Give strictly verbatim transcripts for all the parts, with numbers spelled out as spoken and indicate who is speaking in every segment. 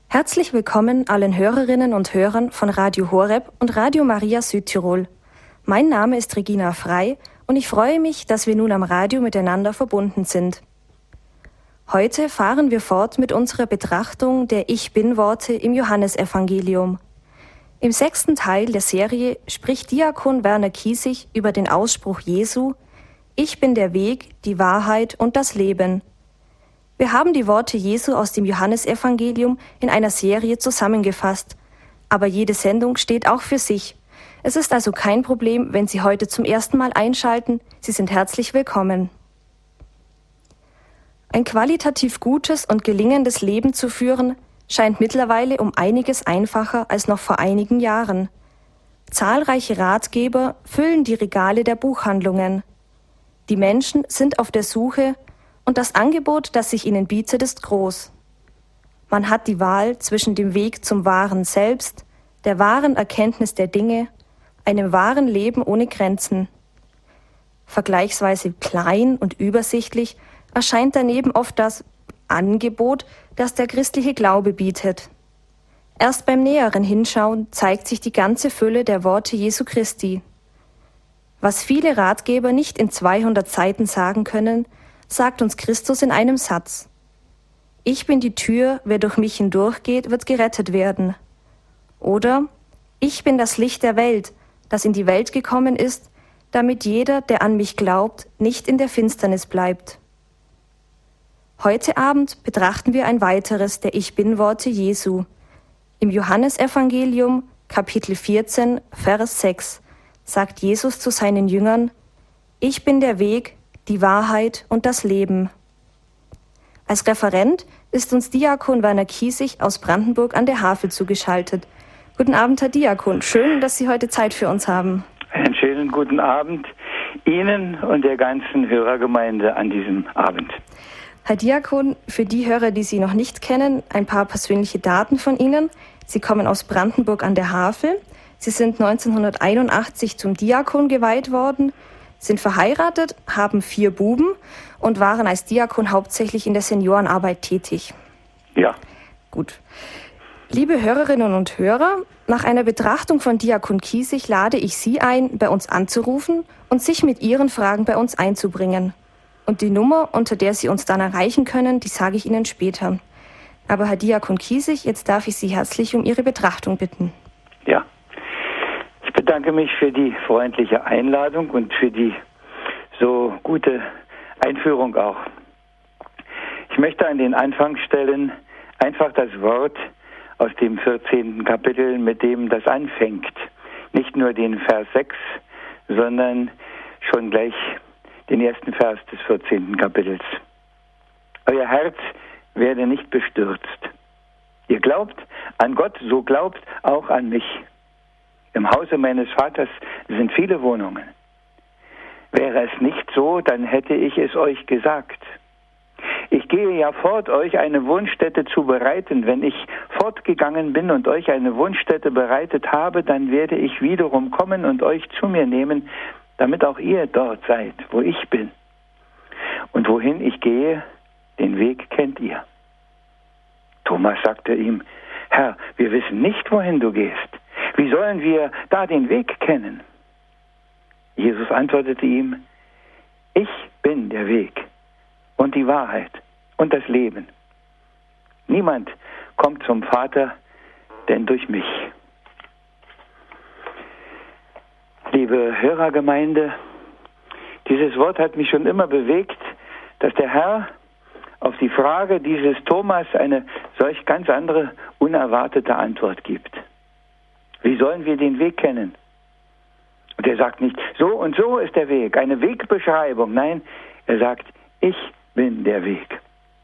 Speaker 1: Herzlich willkommen allen Hörerinnen und Hörern von Radio Horeb und Radio Maria Südtirol. Mein Name ist Regina Frei und ich freue mich, dass wir nun am Radio miteinander verbunden sind. Heute fahren wir fort mit unserer Betrachtung der Ich-Bin-Worte im Johannesevangelium. Im sechsten Teil der Serie spricht Diakon Werner Kiesig über den Ausspruch Jesu: Ich bin der Weg, die Wahrheit und das Leben. Wir haben die Worte Jesu aus dem Johannesevangelium in einer Serie zusammengefasst, aber jede Sendung steht auch für sich. Es ist also kein Problem, wenn Sie heute zum ersten Mal einschalten. Sie sind herzlich willkommen. Ein qualitativ gutes und gelingendes Leben zu führen, scheint mittlerweile um einiges einfacher als noch vor einigen Jahren. Zahlreiche Ratgeber füllen die Regale der Buchhandlungen. Die Menschen sind auf der Suche und das Angebot, das sich ihnen bietet, ist groß. Man hat die Wahl zwischen dem Weg zum wahren Selbst, der wahren Erkenntnis der Dinge, einem wahren Leben ohne Grenzen. Vergleichsweise klein und übersichtlich erscheint daneben oft das Angebot, das der christliche Glaube bietet. Erst beim näheren Hinschauen zeigt sich die ganze Fülle der Worte Jesu Christi. Was viele Ratgeber nicht in zweihundert Seiten sagen können, sagt uns Christus in einem Satz. Ich bin die Tür, wer durch mich hindurchgeht, wird gerettet werden. Oder, ich bin das Licht der Welt, das in die Welt gekommen ist, damit jeder, der an mich glaubt, nicht in der Finsternis bleibt. Heute Abend betrachten wir ein weiteres der Ich-Bin-Worte Jesu. Im Johannesevangelium, Kapitel vierzehn, Vers sechs, sagt Jesus zu seinen Jüngern: Ich bin der Weg, die Wahrheit und das Leben. Als Referent ist uns Diakon Werner Kiesig aus Brandenburg an der Havel zugeschaltet. Guten Abend, Herr Diakon. Schön, dass Sie heute Zeit für uns haben.
Speaker 2: Einen schönen guten Abend Ihnen und der ganzen Hörergemeinde an diesem Abend.
Speaker 1: Herr Diakon, für die Hörer, die Sie noch nicht kennen, ein paar persönliche Daten von Ihnen. Sie kommen aus Brandenburg an der Havel. Sie sind neunzehnhunderteinundachtzig zum Diakon geweiht worden, sind verheiratet, haben vier Buben und waren als Diakon hauptsächlich in der Seniorenarbeit tätig.
Speaker 2: Ja.
Speaker 1: Gut. Liebe Hörerinnen und Hörer, nach einer Betrachtung von Diakon Kiesig lade ich Sie ein, bei uns anzurufen und sich mit Ihren Fragen bei uns einzubringen. Und die Nummer, unter der Sie uns dann erreichen können, die sage ich Ihnen später. Aber Herr Diakon Kiesig, jetzt darf ich Sie herzlich um Ihre Betrachtung bitten.
Speaker 2: Ja. Ich bedanke mich für die freundliche Einladung und für die so gute Einführung auch. Ich möchte an den Anfang stellen einfach das Wort aus dem vierzehnten Kapitel, mit dem das anfängt. Nicht nur den Vers sechs, sondern schon gleich den ersten Vers des vierzehnten Kapitels. Euer Herz werde nicht bestürzt. Ihr glaubt an Gott, so glaubt auch an mich. Im Hause meines Vaters sind viele Wohnungen. Wäre es nicht so, dann hätte ich es euch gesagt. Ich gehe ja fort, euch eine Wohnstätte zu bereiten. Wenn ich fortgegangen bin und euch eine Wohnstätte bereitet habe, dann werde ich wiederum kommen und euch zu mir nehmen, damit auch ihr dort seid, wo ich bin. Und wohin ich gehe, den Weg kennt ihr. Thomas sagte ihm: Herr, wir wissen nicht, wohin du gehst. Wie sollen wir da den Weg kennen? Jesus antwortete ihm: Ich bin der Weg und die Wahrheit und das Leben. Niemand kommt zum Vater, denn durch mich. Liebe Hörergemeinde, dieses Wort hat mich schon immer bewegt, dass der Herr auf die Frage dieses Thomas eine solch ganz andere, unerwartete Antwort gibt. Wie sollen wir den Weg kennen? Und er sagt nicht, so und so ist der Weg, eine Wegbeschreibung. Nein, er sagt, ich bin der Weg.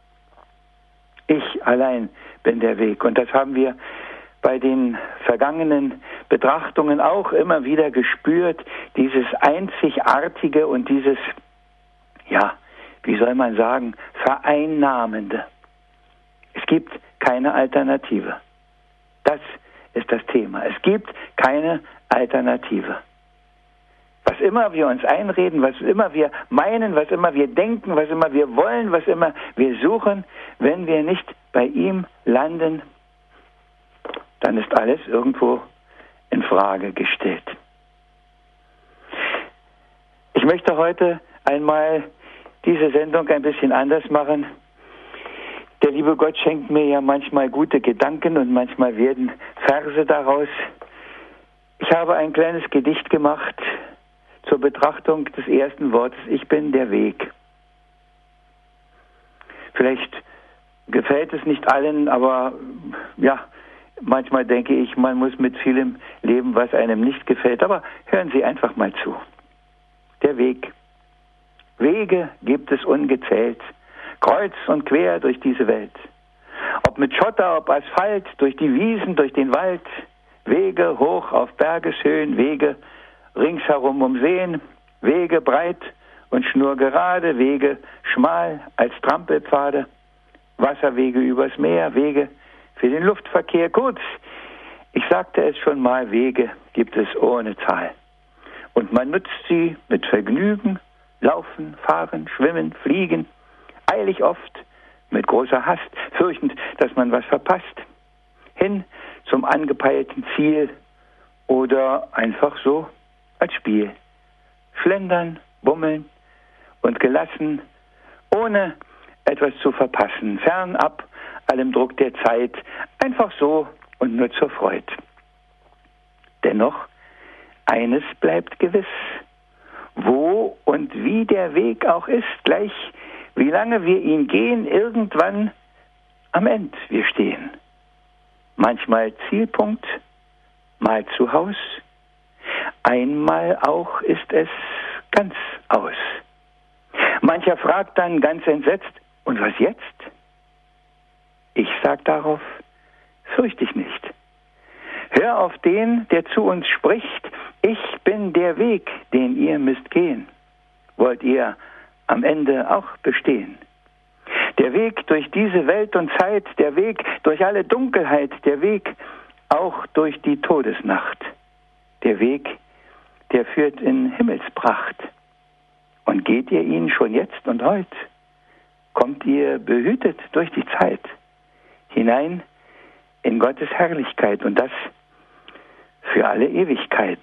Speaker 2: Ich allein bin der Weg. Und das haben wir bei den vergangenen Betrachtungen auch immer wieder gespürt, dieses Einzigartige und dieses, ja, wie soll man sagen, Vereinnahmende. Es gibt keine Alternative. Das ist das Thema. Es gibt keine Alternative. Was immer wir uns einreden, was immer wir meinen, was immer wir denken, was immer wir wollen, was immer wir suchen, wenn wir nicht bei ihm landen, dann ist alles irgendwo in Frage gestellt. Ich möchte heute einmal diese Sendung ein bisschen anders machen. Der liebe Gott schenkt mir ja manchmal gute Gedanken und manchmal werden Verse daraus. Ich habe ein kleines Gedicht gemacht zur Betrachtung des ersten Wortes. Ich bin der Weg. Vielleicht gefällt es nicht allen, aber ja, manchmal denke ich, man muss mit vielem leben, was einem nicht gefällt. Aber hören Sie einfach mal zu. Der Weg. Wege gibt es ungezählt, kreuz und quer durch diese Welt. Ob mit Schotter, ob Asphalt, durch die Wiesen, durch den Wald, Wege hoch auf Bergeshöhen, Wege ringsherum um Seen, Wege breit und schnurgerade, Wege schmal als Trampelpfade, Wasserwege übers Meer, Wege für den Luftverkehr. Kurz, ich sagte es schon mal, Wege gibt es ohne Zahl. Und man nutzt sie mit Vergnügen, laufen, fahren, schwimmen, fliegen, eilig oft, mit großer Hast, fürchtend, dass man was verpasst, hin zum angepeilten Ziel oder einfach so als Spiel. Schlendern, bummeln und gelassen, ohne etwas zu verpassen, fernab allem Druck der Zeit, einfach so und nur zur Freude. Dennoch, eines bleibt gewiss, wo und wie der Weg auch ist, gleich wie lange wir ihn gehen, irgendwann am End wir stehen. Manchmal Zielpunkt, mal zu Haus, einmal auch ist es ganz aus. Mancher fragt dann ganz entsetzt, und was jetzt? Ich sag darauf, fürcht dich nicht. Hör auf den, der zu uns spricht, ich bin der Weg, den ihr müsst gehen. Wollt ihr am Ende auch bestehen? Der Weg durch diese Welt und Zeit, der Weg durch alle Dunkelheit, der Weg auch durch die Todesnacht. Der Weg, der führt in Himmelspracht. Und geht ihr ihn schon jetzt und heut, kommt ihr behütet durch die Zeit hinein in Gottes Herrlichkeit und das für alle Ewigkeit.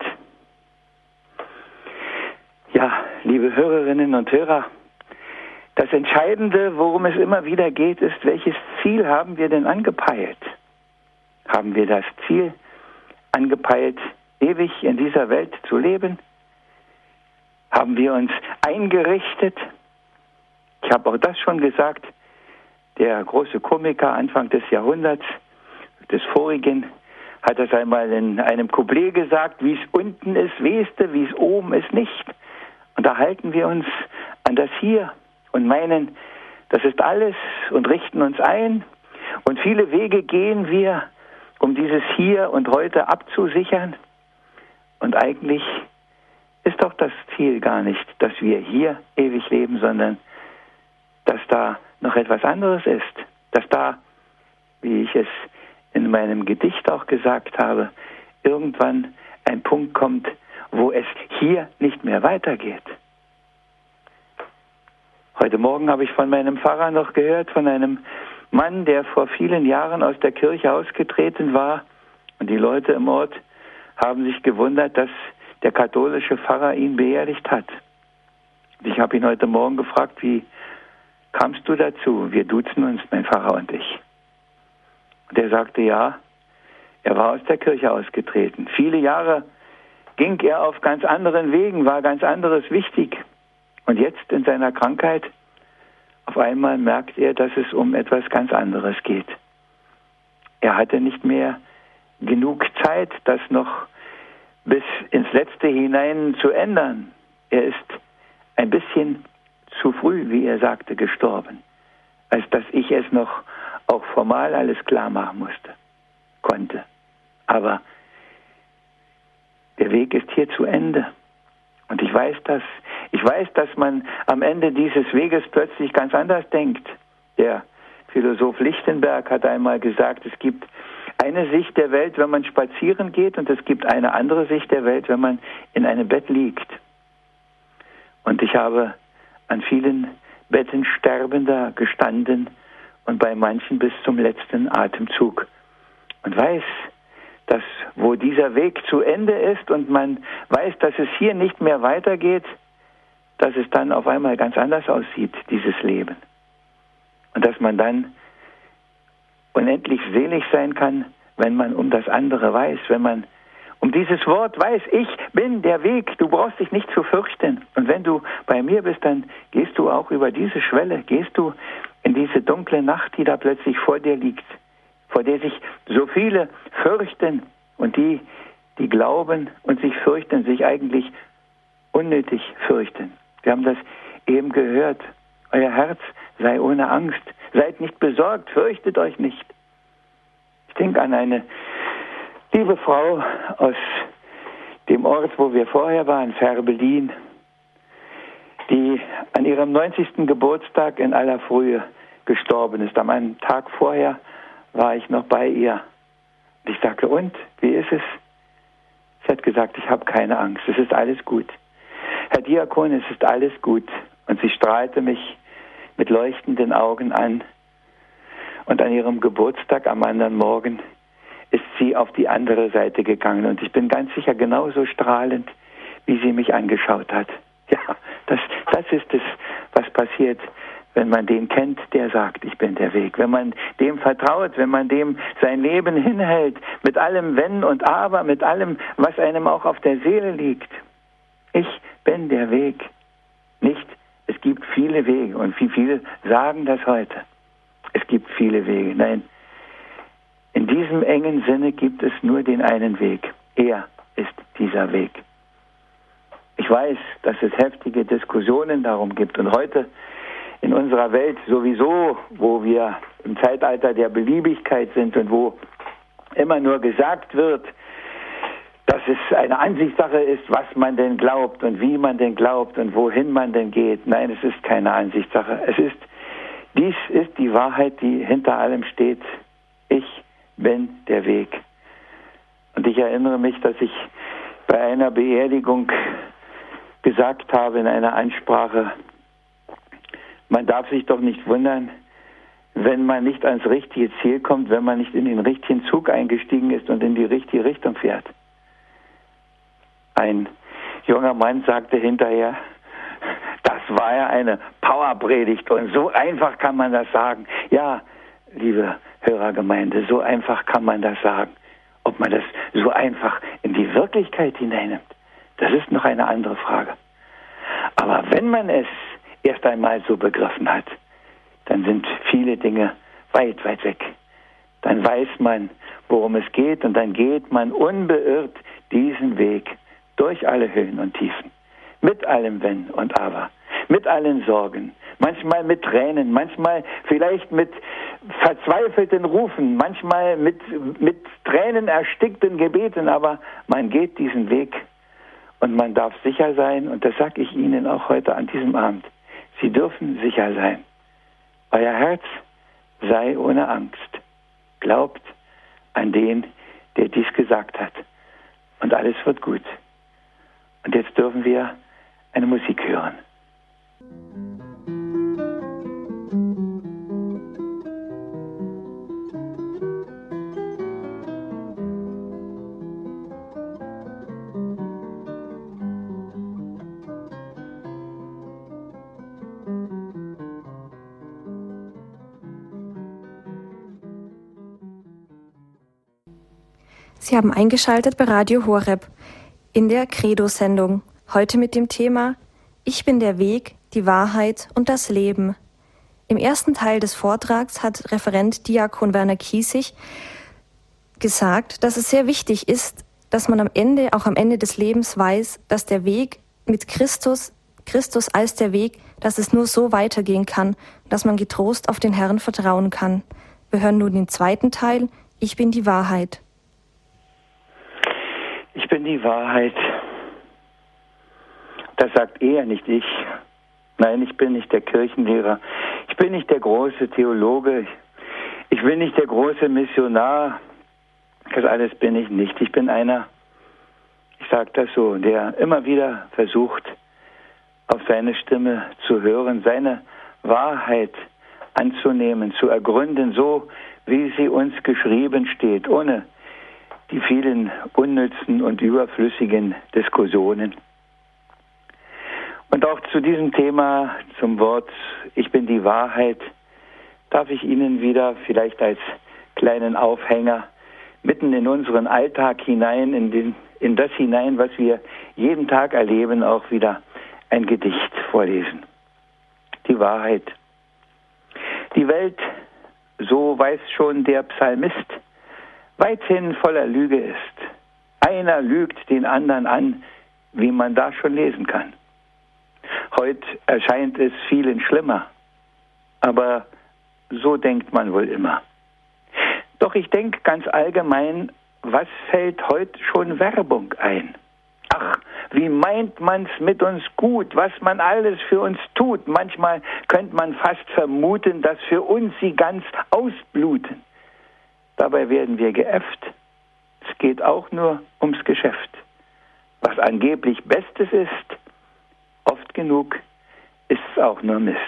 Speaker 2: Ja, liebe Hörerinnen und Hörer, das Entscheidende, worum es immer wieder geht, ist, welches Ziel haben wir denn angepeilt? Haben wir das Ziel angepeilt, ewig in dieser Welt zu leben? Haben wir uns eingerichtet? Ich habe auch das schon gesagt, der große Komiker Anfang des Jahrhunderts, des vorigen, hat das einmal in einem Couplet gesagt, wie es unten ist, wehste, wie es oben ist, nicht. Und da halten wir uns an das Hier und meinen, das ist alles und richten uns ein. Und viele Wege gehen wir, um dieses Hier und Heute abzusichern. Und eigentlich ist doch das Ziel gar nicht, dass wir hier ewig leben, sondern dass da noch etwas anderes ist. Dass da, wie ich es in meinem Gedicht auch gesagt habe, irgendwann ein Punkt kommt, wo es hier nicht mehr weitergeht. Heute Morgen habe ich von meinem Pfarrer noch gehört, von einem Mann, der vor vielen Jahren aus der Kirche ausgetreten war. Und die Leute im Ort haben sich gewundert, dass der katholische Pfarrer ihn beerdigt hat. Und ich habe ihn heute Morgen gefragt, wie kamst du dazu? Wir duzen uns, mein Pfarrer und ich. Und er sagte, ja, er war aus der Kirche ausgetreten. Viele Jahre ging er auf ganz anderen Wegen, war ganz anderes wichtig. Und jetzt in seiner Krankheit, auf einmal merkt er, dass es um etwas ganz anderes geht. Er hatte nicht mehr genug Zeit, das noch bis ins Letzte hinein zu ändern. Er ist ein bisschen zu früh, wie er sagte, gestorben, als dass ich es noch auch formal alles klar machen musste, konnte. Aber der Weg ist hier zu Ende. Und ich weiß das. Ich weiß, dass man am Ende dieses Weges plötzlich ganz anders denkt. Der Philosoph Lichtenberg hat einmal gesagt, es gibt eine Sicht der Welt, wenn man spazieren geht, und es gibt eine andere Sicht der Welt, wenn man in einem Bett liegt. Und ich habe an vielen Betten Sterbender gestanden und bei manchen bis zum letzten Atemzug und weiß, dass wo dieser Weg zu Ende ist und man weiß, dass es hier nicht mehr weitergeht, dass es dann auf einmal ganz anders aussieht, dieses Leben. Und dass man dann unendlich selig sein kann, wenn man um das andere weiß, wenn man um dieses Wort weiß, ich bin der Weg, du brauchst dich nicht zu fürchten. Und wenn du bei mir bist, dann gehst du auch über diese Schwelle, gehst du in diese dunkle Nacht, die da plötzlich vor dir liegt, vor der sich so viele fürchten und die, die glauben und sich fürchten, sich eigentlich unnötig fürchten. Wir haben das eben gehört. Euer Herz sei ohne Angst. Seid nicht besorgt, fürchtet euch nicht. Ich denke an eine liebe Frau aus dem Ort, wo wir vorher waren, Färbelin, die an ihrem neunzigsten Geburtstag in aller Frühe gestorben ist. Am einen Tag vorher war ich noch bei ihr. Und ich sagte, und, wie ist es? Sie hat gesagt, ich habe keine Angst, es ist alles gut. Herr Diakon, es ist alles gut. Und sie strahlte mich mit leuchtenden Augen an. Und an ihrem Geburtstag am anderen Morgen ist sie auf die andere Seite gegangen. Und ich bin ganz sicher genauso strahlend, wie sie mich angeschaut hat. Ja, das, das ist es, was passiert, wenn man den kennt, der sagt, ich bin der Weg. Wenn man dem vertraut, wenn man dem sein Leben hinhält, mit allem Wenn und Aber, mit allem, was einem auch auf der Seele liegt. Ich bin der Weg. Nicht, es gibt viele Wege. Und wie viele sagen das heute? Es gibt viele Wege. Nein, in diesem engen Sinne gibt es nur den einen Weg. Er ist dieser Weg. Ich weiß, dass es heftige Diskussionen darum gibt. Und heute in unserer Welt sowieso, wo wir im Zeitalter der Beliebigkeit sind und wo immer nur gesagt wird, dass es eine Ansichtssache ist, was man denn glaubt und wie man denn glaubt und wohin man denn geht. Nein, es ist keine Ansichtssache. Es ist, dies ist die Wahrheit, die hinter allem steht. Ich bin der Weg. Und ich erinnere mich, dass ich bei einer Beerdigung gesagt habe in einer Ansprache, man darf sich doch nicht wundern, wenn man nicht ans richtige Ziel kommt, wenn man nicht in den richtigen Zug eingestiegen ist und in die richtige Richtung fährt. Ein junger Mann sagte hinterher, das war ja eine Powerpredigt und so einfach kann man das sagen. Ja, liebe Hörergemeinde, so einfach kann man das sagen. Ob man das so einfach in die Wirklichkeit hineinnimmt, das ist noch eine andere Frage. Aber wenn man es erst einmal so begriffen hat, dann sind viele Dinge weit, weit weg. Dann weiß man, worum es geht und dann geht man unbeirrt diesen Weg durch alle Höhen und Tiefen. Mit allem Wenn und Aber, mit allen Sorgen, manchmal mit Tränen, manchmal vielleicht mit verzweifelten Rufen, manchmal mit, mit Tränen erstickten Gebeten, aber man geht diesen Weg und man darf sicher sein, und das sage ich Ihnen auch heute an diesem Abend, Sie dürfen sicher sein. Euer Herz sei ohne Angst. Glaubt an den, der dies gesagt hat. Und alles wird gut. Und jetzt dürfen wir eine Musik hören.
Speaker 1: Sie haben eingeschaltet bei Radio Horeb in der Credo-Sendung. Heute mit dem Thema Ich bin der Weg, die Wahrheit und das Leben. Im ersten Teil des Vortrags hat Referent Diakon Werner Kiesig gesagt, dass es sehr wichtig ist, dass man am Ende, auch am Ende des Lebens weiß, dass der Weg mit Christus, Christus als der Weg, dass es nur so weitergehen kann, dass man getrost auf den Herrn vertrauen kann. Wir hören nun den zweiten Teil, Ich bin die Wahrheit.
Speaker 2: Ich bin die Wahrheit. Das sagt er, nicht ich. Nein, ich bin nicht der Kirchenlehrer. Ich bin nicht der große Theologe. Ich bin nicht der große Missionar. Das alles bin ich nicht. Ich bin einer, ich sage das so, der immer wieder versucht, auf seine Stimme zu hören, seine Wahrheit anzunehmen, zu ergründen, so wie sie uns geschrieben steht, ohne die vielen unnützen und überflüssigen Diskussionen. Und auch zu diesem Thema, zum Wort Ich bin die Wahrheit, darf ich Ihnen wieder vielleicht als kleinen Aufhänger mitten in unseren Alltag hinein, in, den, in das hinein, was wir jeden Tag erleben, auch wieder ein Gedicht vorlesen. Die Wahrheit. Die Welt, so weiß schon der Psalmist, weithin voller Lüge ist. Einer lügt den anderen an, wie man da schon lesen kann. Heute erscheint es vielen schlimmer, aber so denkt man wohl immer. Doch ich denke ganz allgemein, was fällt heute schon Werbung ein? Ach, wie meint man's mit uns gut, was man alles für uns tut. Manchmal könnte man fast vermuten, dass für uns sie ganz ausbluten. Dabei werden wir geäfft. Es geht auch nur ums Geschäft. Was angeblich Bestes ist, oft genug ist es auch nur Mist.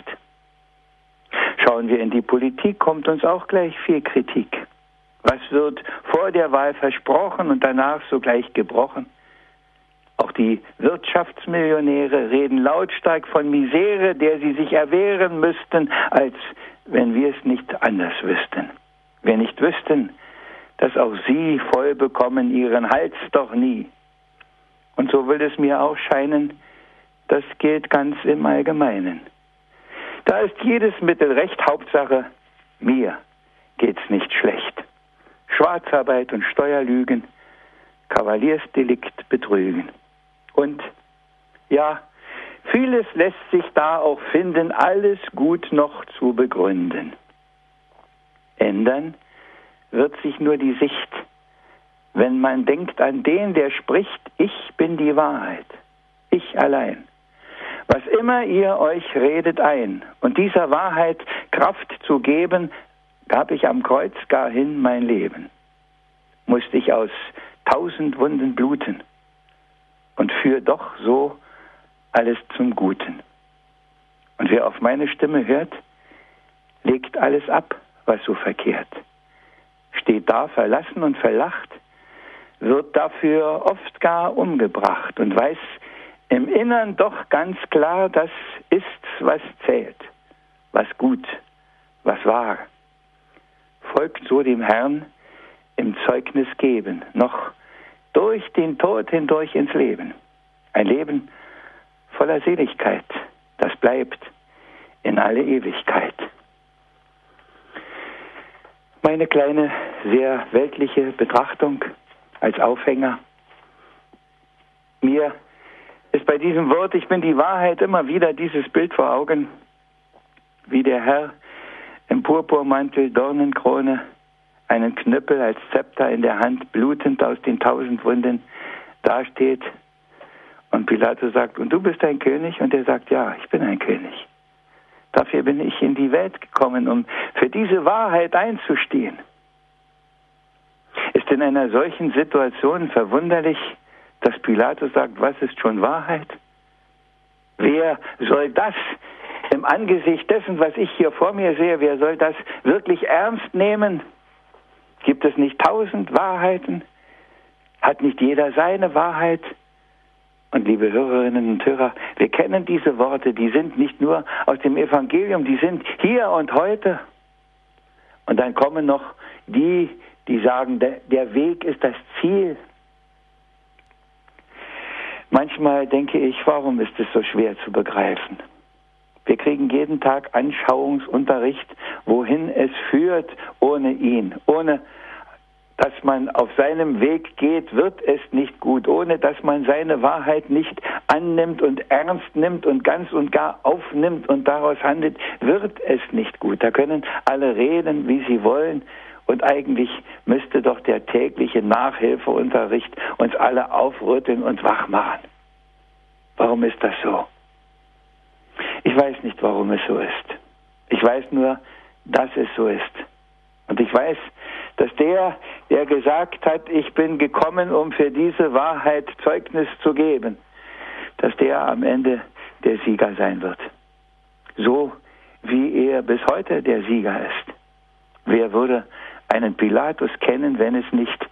Speaker 2: Schauen wir in die Politik, kommt uns auch gleich viel Kritik. Was wird vor der Wahl versprochen und danach sogleich gebrochen? Auch die Wirtschaftsmillionäre reden lautstark von Misere, der sie sich erwehren müssten, als wenn wir es nicht anders wüssten. Wir nicht wüssten, dass auch sie voll bekommen ihren Hals doch nie. Und so will es mir auch scheinen, das gilt ganz im Allgemeinen. Da ist jedes Mittel recht, Hauptsache, mir geht's nicht schlecht. Schwarzarbeit und Steuerlügen, Kavaliersdelikt betrügen. Und ja, vieles lässt sich da auch finden, alles gut noch zu begründen. Ändern wird sich nur die Sicht, wenn man denkt an den, der spricht, ich bin die Wahrheit, ich allein. Was immer ihr euch redet ein, und dieser Wahrheit Kraft zu geben, gab ich am Kreuz gar hin mein Leben. Musste ich aus tausend Wunden bluten und führ doch so alles zum Guten. Und wer auf meine Stimme hört, legt alles ab, was so verkehrt. Steht da verlassen und verlacht, wird dafür oft gar umgebracht und weiß im Innern doch ganz klar, das ist's, was zählt, was gut, was wahr. Folgt so dem Herrn im Zeugnis geben, noch durch den Tod hindurch ins Leben. Ein Leben voller Seligkeit, das bleibt in alle Ewigkeit. Meine kleine, sehr weltliche Betrachtung als Aufhänger. Mir ist bei diesem Wort, ich bin die Wahrheit, immer wieder dieses Bild vor Augen, wie der Herr im Purpurmantel, Dornenkrone, einen Knüppel als Zepter in der Hand, blutend aus den tausend Wunden dasteht. Und Pilatus sagt, und du bist ein König? Und er sagt, ja, ich bin ein König. Dafür bin ich in die Welt gekommen, um für diese Wahrheit einzustehen. Ist in einer solchen Situation verwunderlich, dass Pilatus sagt, was ist schon Wahrheit? Wer soll das im Angesicht dessen, was ich hier vor mir sehe, wer soll das wirklich ernst nehmen? Gibt es nicht tausend Wahrheiten? Hat nicht jeder seine Wahrheit? Und liebe Hörerinnen und Hörer, wir kennen diese Worte, die sind nicht nur aus dem Evangelium, die sind hier und heute. Und dann kommen noch die, die sagen, der, der Weg ist das Ziel. Manchmal denke ich, warum ist es so schwer zu begreifen? Wir kriegen jeden Tag Anschauungsunterricht, wohin es führt ohne ihn. Ohne, dass man auf seinem Weg geht, wird es nicht gut. Ohne, dass man seine Wahrheit nicht annimmt und ernst nimmt und ganz und gar aufnimmt und daraus handelt, wird es nicht gut. Da können alle reden, wie sie wollen. Und eigentlich müsste doch der tägliche Nachhilfeunterricht uns alle aufrütteln und wach machen. Warum ist das so? Ich weiß nicht, warum es so ist. Ich weiß nur, dass es so ist. Und ich weiß, dass der, der gesagt hat, ich bin gekommen, um für diese Wahrheit Zeugnis zu geben, dass der am Ende der Sieger sein wird. So wie er bis heute der Sieger ist. Wer würde einen Pilatus kennen, wenn es nicht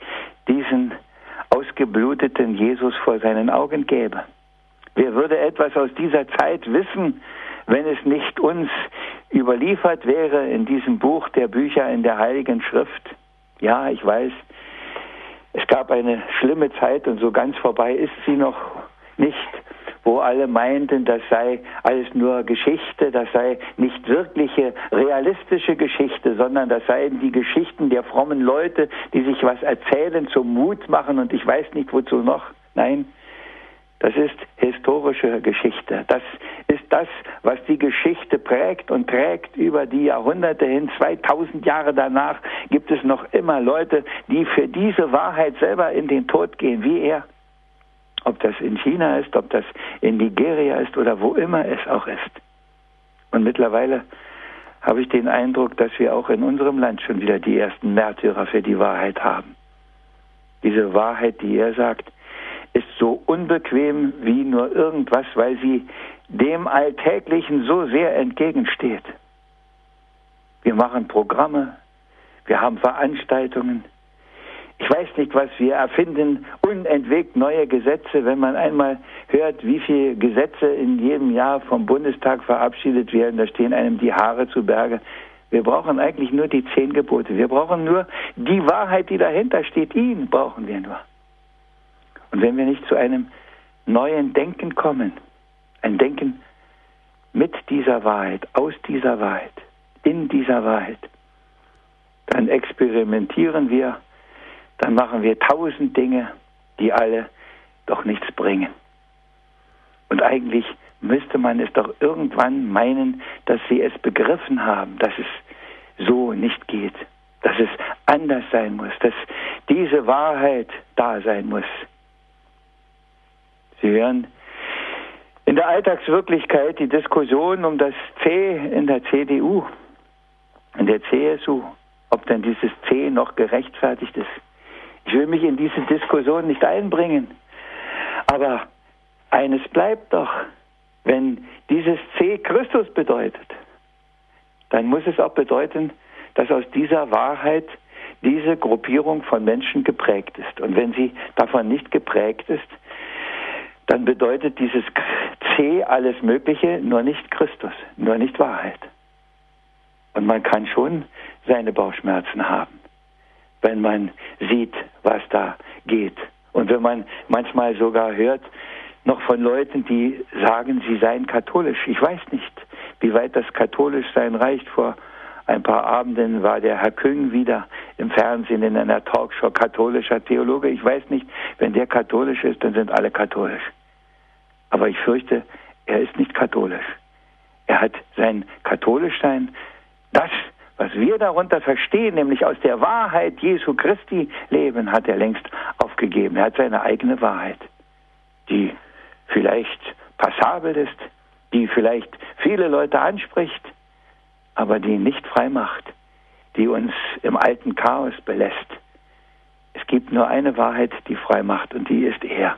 Speaker 2: diesen ausgebluteten Jesus vor seinen Augen gäbe? Wer würde etwas aus dieser Zeit wissen, wenn es nicht uns überliefert wäre in diesem Buch der Bücher in der Heiligen Schrift? Ja, ich weiß, es gab eine schlimme Zeit und so ganz vorbei ist sie noch nicht, wo alle meinten, das sei alles nur Geschichte, das sei nicht wirkliche, realistische Geschichte, sondern das seien die Geschichten der frommen Leute, die sich was erzählen, zum Mut machen und ich weiß nicht wozu noch. Nein, das ist historische Geschichte. Das ist das, was die Geschichte prägt und trägt über die Jahrhunderte hin. zweitausend Jahre danach gibt es noch immer Leute, die für diese Wahrheit selber in den Tod gehen, wie er. Ob das in China ist, ob das in Nigeria ist oder wo immer es auch ist. Und mittlerweile habe ich den Eindruck, dass wir auch in unserem Land schon wieder die ersten Märtyrer für die Wahrheit haben. Diese Wahrheit, die er sagt, ist so unbequem wie nur irgendwas, weil sie dem Alltäglichen so sehr entgegensteht. Wir machen Programme, wir haben Veranstaltungen. Ich weiß nicht, was wir erfinden, unentwegt neue Gesetze. Wenn man einmal hört, wie viele Gesetze in jedem Jahr vom Bundestag verabschiedet werden, da stehen einem die Haare zu Berge. Wir brauchen eigentlich nur die zehn Gebote. Wir brauchen nur die Wahrheit, die dahinter steht. Ihn brauchen wir nur. Und wenn wir nicht zu einem neuen Denken kommen, ein Denken mit dieser Wahrheit, aus dieser Wahrheit, in dieser Wahrheit, dann experimentieren wir, dann machen wir tausend Dinge, die alle doch nichts bringen. Und eigentlich müsste man es doch irgendwann meinen, dass sie es begriffen haben, dass es so nicht geht, dass es anders sein muss, dass diese Wahrheit da sein muss. Sie hören in der Alltagswirklichkeit die Diskussion um das C in der C D U, in der C S U, ob denn dieses C noch gerechtfertigt ist. Ich will mich in diese Diskussion nicht einbringen, aber eines bleibt doch, wenn dieses C Christus bedeutet, dann muss es auch bedeuten, dass aus dieser Wahrheit diese Gruppierung von Menschen geprägt ist. Und wenn sie davon nicht geprägt ist, dann bedeutet dieses C alles Mögliche, nur nicht Christus, nur nicht Wahrheit. Und man kann schon seine Bauchschmerzen haben, wenn man sieht, was da geht. Und wenn man manchmal sogar hört, noch von Leuten, die sagen, sie seien katholisch. Ich weiß nicht, wie weit das Katholischsein reicht. Vor ein paar Abenden war der Herr Küng wieder im Fernsehen in einer Talkshow, katholischer Theologe. Ich weiß nicht, wenn der katholisch ist, dann sind alle katholisch. Aber ich fürchte, er ist nicht katholisch. Er hat sein Katholischsein, das, was wir darunter verstehen, nämlich aus der Wahrheit Jesu Christi leben, hat er längst aufgegeben. Er hat seine eigene Wahrheit, die vielleicht passabel ist, die vielleicht viele Leute anspricht, aber die nicht frei macht, die uns im alten Chaos belässt. Es gibt nur eine Wahrheit, die frei macht, und die ist er.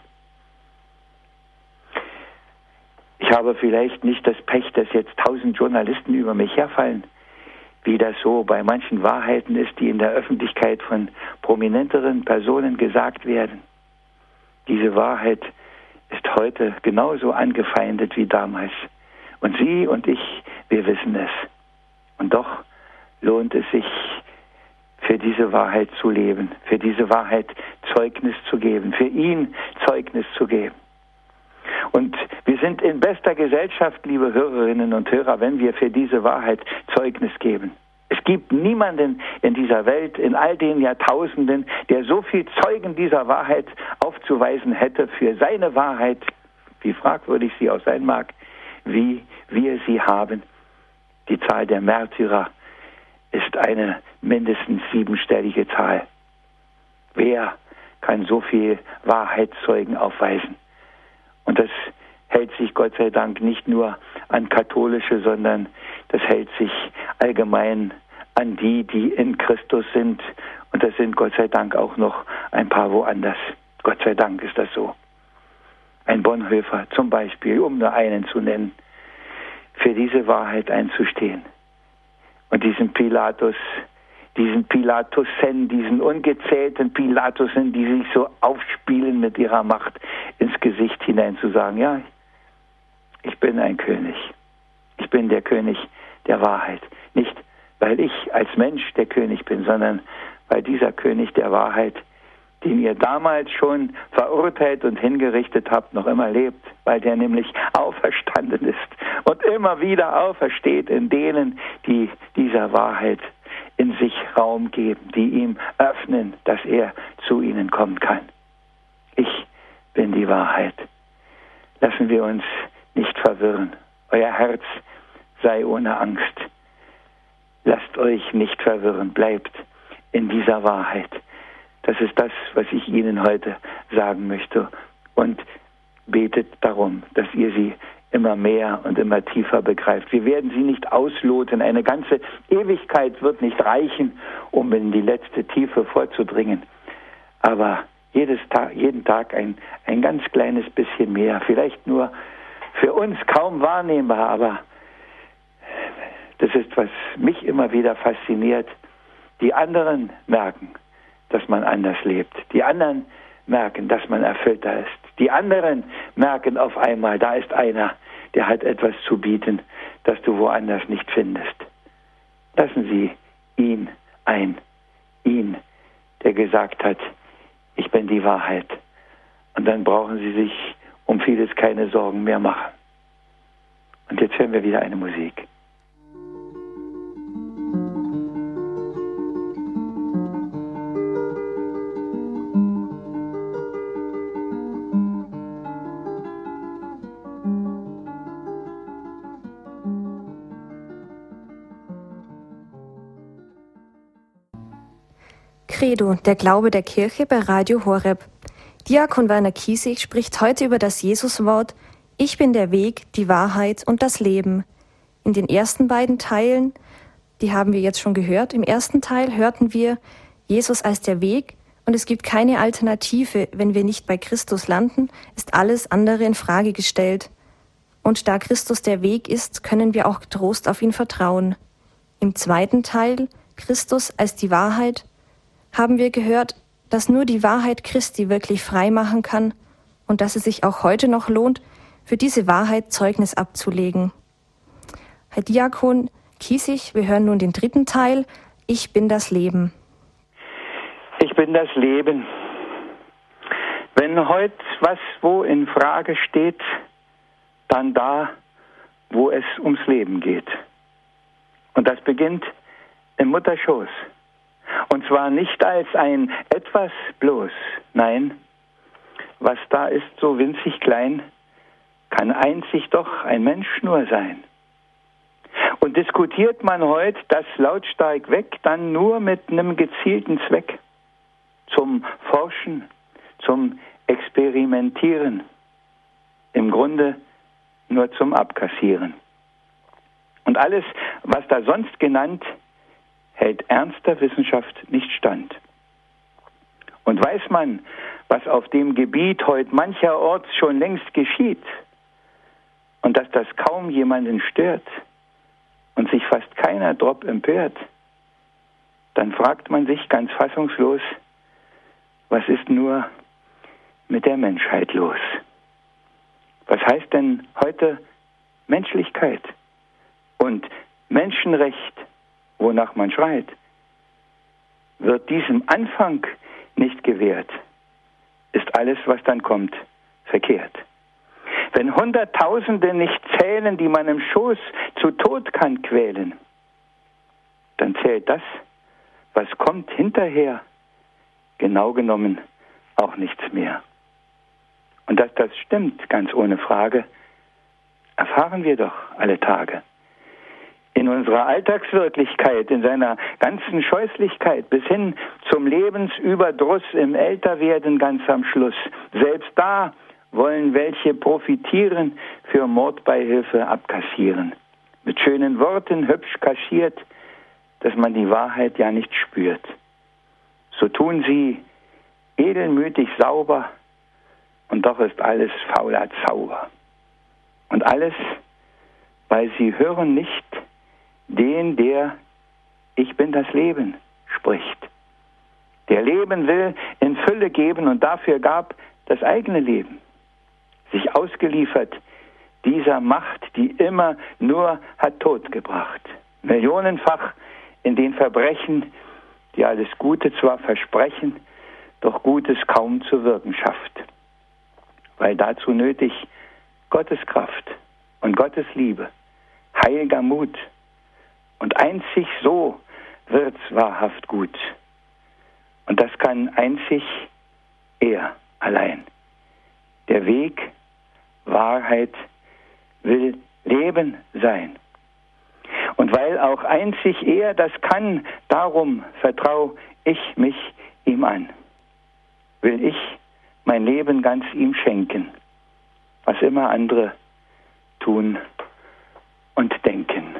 Speaker 2: Ich habe vielleicht nicht das Pech, dass jetzt tausend Journalisten über mich herfallen, wie das so bei manchen Wahrheiten ist, die in der Öffentlichkeit von prominenteren Personen gesagt werden. Diese Wahrheit ist heute genauso angefeindet wie damals. Und Sie und ich, wir wissen es. Und doch lohnt es sich, für diese Wahrheit zu leben, für diese Wahrheit Zeugnis zu geben, für ihn Zeugnis zu geben. Und wir sind in bester Gesellschaft, liebe Hörerinnen und Hörer, wenn wir für diese Wahrheit Zeugnis geben. Es gibt niemanden in dieser Welt, in all den Jahrtausenden, der so viel Zeugen dieser Wahrheit aufzuweisen hätte für seine Wahrheit, wie fragwürdig sie auch sein mag, wie wir sie haben. Die Zahl der Märtyrer ist eine mindestens siebenstellige Zahl. Wer kann so viel Wahrheitszeugen aufweisen? Und das hält sich Gott sei Dank nicht nur an Katholische, sondern das hält sich allgemein an die, die in Christus sind. Und das sind Gott sei Dank auch noch ein paar woanders. Gott sei Dank ist das so. Ein Bonhoeffer zum Beispiel, um nur einen zu nennen, für diese Wahrheit einzustehen. Und diesem Pilatus diesen Pilatussen, diesen ungezählten Pilatussen, die sich so aufspielen mit ihrer Macht, ins Gesicht hinein zu sagen, ja, ich bin ein König. Ich bin der König der Wahrheit. Nicht, weil ich als Mensch der König bin, sondern weil dieser König der Wahrheit, den ihr damals schon verurteilt und hingerichtet habt, noch immer lebt, weil der nämlich auferstanden ist und immer wieder aufersteht in denen, die dieser Wahrheit in sich Raum geben, die ihm öffnen, dass er zu ihnen kommen kann. Ich bin die Wahrheit. Lassen wir uns nicht verwirren. Euer Herz sei ohne Angst. Lasst euch nicht verwirren. Bleibt in dieser Wahrheit. Das ist das, was ich Ihnen heute sagen möchte. Und betet darum, dass ihr sie immer mehr und immer tiefer begreift. Wir werden sie nicht ausloten. Eine ganze Ewigkeit wird nicht reichen, um in die letzte Tiefe vorzudringen. Aber jedes Tag, jeden Tag ein, ein ganz kleines bisschen mehr. Vielleicht nur für uns kaum wahrnehmbar, aber das ist, was mich immer wieder fasziniert. Die anderen merken, dass man anders lebt. Die anderen merken, dass man erfüllter ist. Die anderen merken auf einmal, da ist einer, der hat etwas zu bieten, das du woanders nicht findest. Lassen Sie ihn ein. Ihn, der gesagt hat, ich bin die Wahrheit. Und dann brauchen Sie sich um vieles keine Sorgen mehr machen. Und jetzt hören wir wieder eine Musik.
Speaker 1: Credo, der Glaube der Kirche bei Radio Horeb. Diakon Werner Kiesig spricht heute über das Jesuswort: Ich bin der Weg, die Wahrheit und das Leben. In den ersten beiden Teilen, die haben wir jetzt schon gehört, im ersten Teil hörten wir Jesus als der Weg und es gibt keine Alternative. Wenn wir nicht bei Christus landen, ist alles andere in Frage gestellt. Und da Christus der Weg ist, können wir auch getrost auf ihn vertrauen. Im zweiten Teil, Christus als die Wahrheit, haben wir gehört, dass nur die Wahrheit Christi wirklich frei machen kann und dass es sich auch heute noch lohnt, für diese Wahrheit Zeugnis abzulegen. Herr Diakon Kiesig, wir hören nun den dritten Teil, Ich bin das Leben.
Speaker 2: Ich bin das Leben. Wenn heute was wo in Frage steht, dann da, wo es ums Leben geht. Und das beginnt im Mutterschoß. Und zwar nicht als ein etwas bloß, nein, was da ist so winzig klein, kann einzig doch ein Mensch nur sein. Und diskutiert man heute das lautstark weg, dann nur mit einem gezielten Zweck, zum Forschen, zum Experimentieren, im Grunde nur zum Abkassieren. Und alles, was da sonst genannt, hält ernster Wissenschaft nicht stand. Und weiß man, was auf dem Gebiet heute mancherorts schon längst geschieht und dass das kaum jemanden stört und sich fast keiner drop empört, dann fragt man sich ganz fassungslos, was ist nur mit der Menschheit los? Was heißt denn heute Menschlichkeit und Menschenrecht, wonach man schreit? Wird diesem Anfang nicht gewährt, ist alles, was dann kommt, verkehrt. Wenn Hunderttausende nicht zählen, die man im Schoß zu Tod kann quälen, dann zählt das, was kommt hinterher, genau genommen auch nichts mehr. Und dass das stimmt, ganz ohne Frage, erfahren wir doch alle Tage. In unserer Alltagswirklichkeit, in seiner ganzen Scheußlichkeit, bis hin zum Lebensüberdruss im Älterwerden ganz am Schluss. Selbst da wollen welche profitieren, für Mordbeihilfe abkassieren. Mit schönen Worten hübsch kaschiert, dass man die Wahrheit ja nicht spürt. So tun sie edelmütig sauber, und doch ist alles fauler Zauber. Und alles, weil sie hören nicht den, der Ich bin das Leben spricht. Der Leben will in Fülle geben und dafür gab das eigene Leben, sich ausgeliefert dieser Macht, die immer nur hat Tod gebracht. Millionenfach in den Verbrechen, die alles Gute zwar versprechen, doch Gutes kaum zu wirken schafft. Weil dazu nötig Gottes Kraft und Gottes Liebe, heiliger Mut. Und einzig so wird's wahrhaft gut. Und das kann einzig er allein. Der Weg, Wahrheit, will Leben sein. Und weil auch einzig er das kann, darum vertraue ich mich ihm an. Will ich mein Leben ganz ihm schenken, was immer andere tun und denken.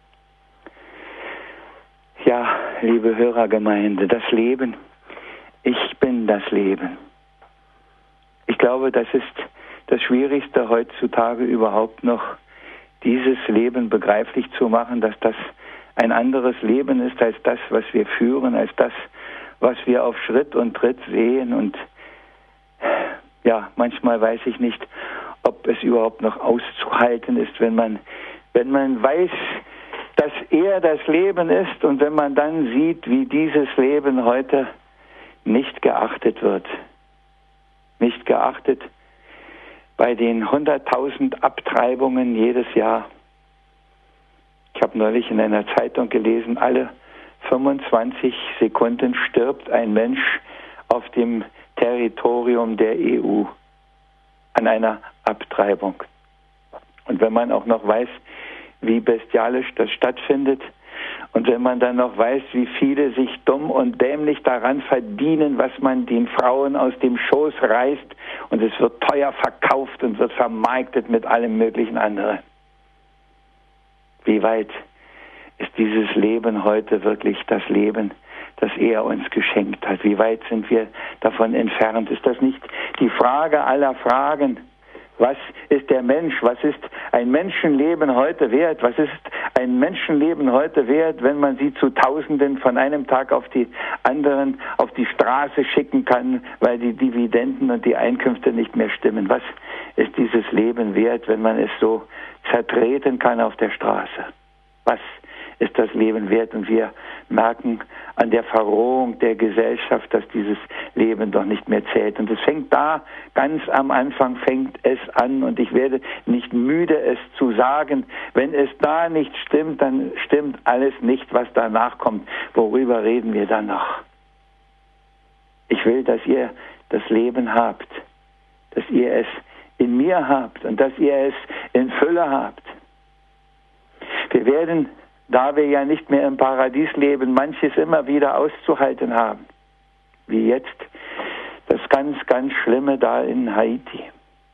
Speaker 2: Ja, liebe Hörergemeinde, das Leben, ich bin das Leben. Ich glaube, das ist das Schwierigste heutzutage überhaupt noch, dieses Leben begreiflich zu machen, dass das ein anderes Leben ist als das, was wir führen, als das, was wir auf Schritt und Tritt sehen. Und ja, manchmal weiß ich nicht, ob es überhaupt noch auszuhalten ist, wenn man, wenn man weiß, dass er das Leben ist und wenn man dann sieht, wie dieses Leben heute nicht geachtet wird. Nicht geachtet bei den hunderttausend Abtreibungen jedes Jahr. Ich habe neulich in einer Zeitung gelesen, alle fünfundzwanzig Sekunden stirbt ein Mensch auf dem Territorium der E U an einer Abtreibung. Und wenn man auch noch weiß, wie bestialisch das stattfindet, und wenn man dann noch weiß, wie viele sich dumm und dämlich daran verdienen, was man den Frauen aus dem Schoß reißt, und es wird teuer verkauft und wird vermarktet mit allem möglichen anderen. Wie weit ist dieses Leben heute wirklich das Leben, das er uns geschenkt hat? Wie weit sind wir davon entfernt? Ist das nicht die Frage aller Fragen? Was ist der Mensch? Was ist ein Menschenleben heute wert? Was ist ein Menschenleben heute wert, wenn man sie zu Tausenden von einem Tag auf die anderen auf die Straße schicken kann, weil die Dividenden und die Einkünfte nicht mehr stimmen? Was ist dieses Leben wert, wenn man es so zertreten kann auf der Straße? Was ist das Leben wert? Und wir merken an der Verrohung der Gesellschaft, dass dieses Leben doch nicht mehr zählt. Und es fängt da, ganz am Anfang fängt es an. Und ich werde nicht müde, es zu sagen, wenn es da nicht stimmt, dann stimmt alles nicht, was danach kommt. Worüber reden wir dann noch? Ich will, dass ihr das Leben habt, dass ihr es in mir habt und dass ihr es in Fülle habt. Wir werden, da wir ja nicht mehr im Paradies leben, manches immer wieder auszuhalten haben. Wie jetzt das ganz, ganz Schlimme da in Haiti.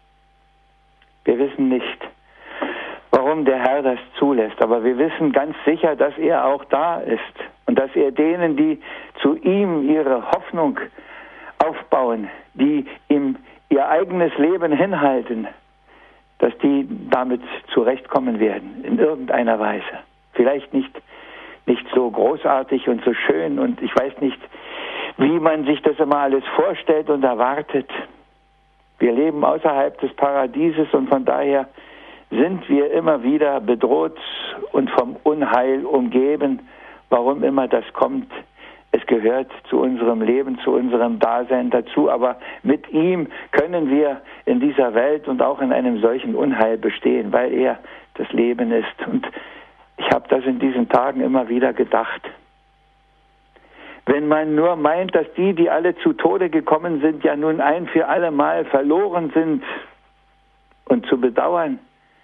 Speaker 2: Wir wissen nicht, warum der Herr das zulässt, aber wir wissen ganz sicher, dass er auch da ist und dass er denen, die zu ihm ihre Hoffnung aufbauen, die ihm ihr eigenes Leben hinhalten, dass die damit zurechtkommen werden, in irgendeiner Weise. Vielleicht nicht, nicht so großartig und so schön und ich weiß nicht, wie man sich das immer alles vorstellt und erwartet. Wir leben außerhalb des Paradieses und von daher sind wir immer wieder bedroht und vom Unheil umgeben, warum immer das kommt. Es gehört zu unserem Leben, zu unserem Dasein dazu, aber mit ihm können wir in dieser Welt und auch in einem solchen Unheil bestehen, weil er das Leben ist. Und ich habe das in diesen Tagen immer wieder gedacht. Wenn man nur meint, dass die, die alle zu Tode gekommen sind, ja nun ein für alle Mal verloren sind und zu bedauern,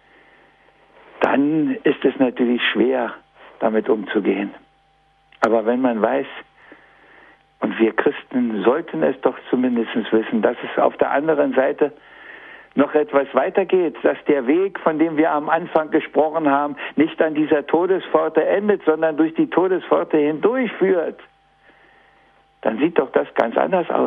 Speaker 2: dann ist es natürlich schwer, damit umzugehen. Aber wenn man weiß, und wir Christen sollten es doch zumindest wissen, dass es auf der anderen Seite noch etwas weitergeht, dass der Weg, von dem wir am Anfang gesprochen haben, nicht an dieser Todespforte endet, sondern durch die Todespforte hindurchführt, dann sieht doch das ganz anders aus.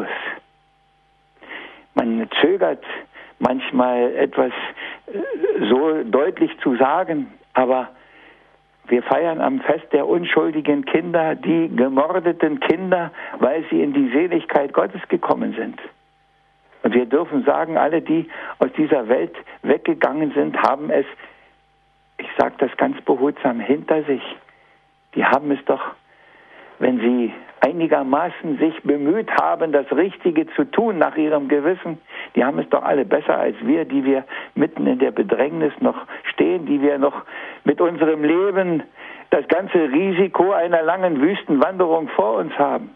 Speaker 2: Man zögert manchmal etwas so deutlich zu sagen, aber Wir feiern am Fest der unschuldigen Kinder, die gemordeten Kinder, weil sie in die Seligkeit Gottes gekommen sind. Und wir dürfen sagen, alle, die aus dieser Welt weggegangen sind, haben es, ich sage das ganz behutsam, hinter sich. Die haben es doch, wenn sie einigermaßen sich bemüht haben, das Richtige zu tun nach ihrem Gewissen, die haben es doch alle besser als wir, die wir mitten in der Bedrängnis noch stehen, die wir noch mit unserem Leben das ganze Risiko einer langen Wüstenwanderung vor uns haben.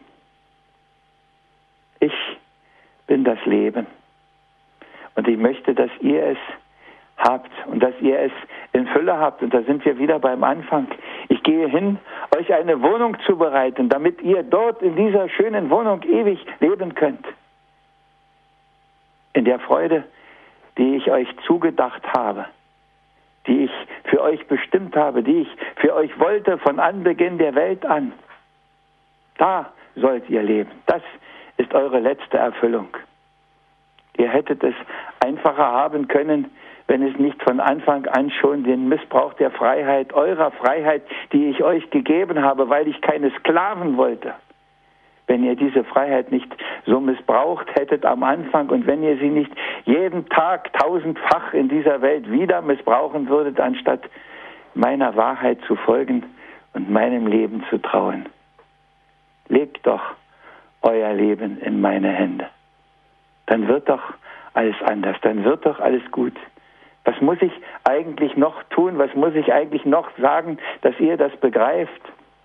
Speaker 2: Ich bin das Leben. Und ich möchte, dass ihr es habt und dass ihr es in Fülle habt. Und da sind wir wieder beim Anfang. Ich gehe hin, euch eine Wohnung zu bereiten, damit ihr dort in dieser schönen Wohnung ewig leben könnt. In der Freude, die ich euch zugedacht habe, die ich für euch bestimmt habe, die ich für euch wollte von Anbeginn der Welt an. Da sollt ihr leben. Das ist eure letzte Erfüllung. Ihr hättet es einfacher haben können, wenn es nicht von Anfang an schon den Missbrauch der Freiheit, eurer Freiheit, die ich euch gegeben habe, weil ich keine Sklaven wollte, wenn ihr diese Freiheit nicht so missbraucht hättet am Anfang und wenn ihr sie nicht jeden Tag tausendfach in dieser Welt wieder missbrauchen würdet, anstatt meiner Wahrheit zu folgen und meinem Leben zu trauen. Legt doch euer Leben in meine Hände. Dann wird doch alles anders, dann wird doch alles gut. Was muss ich eigentlich noch tun? Was muss ich eigentlich noch sagen, dass ihr das begreift?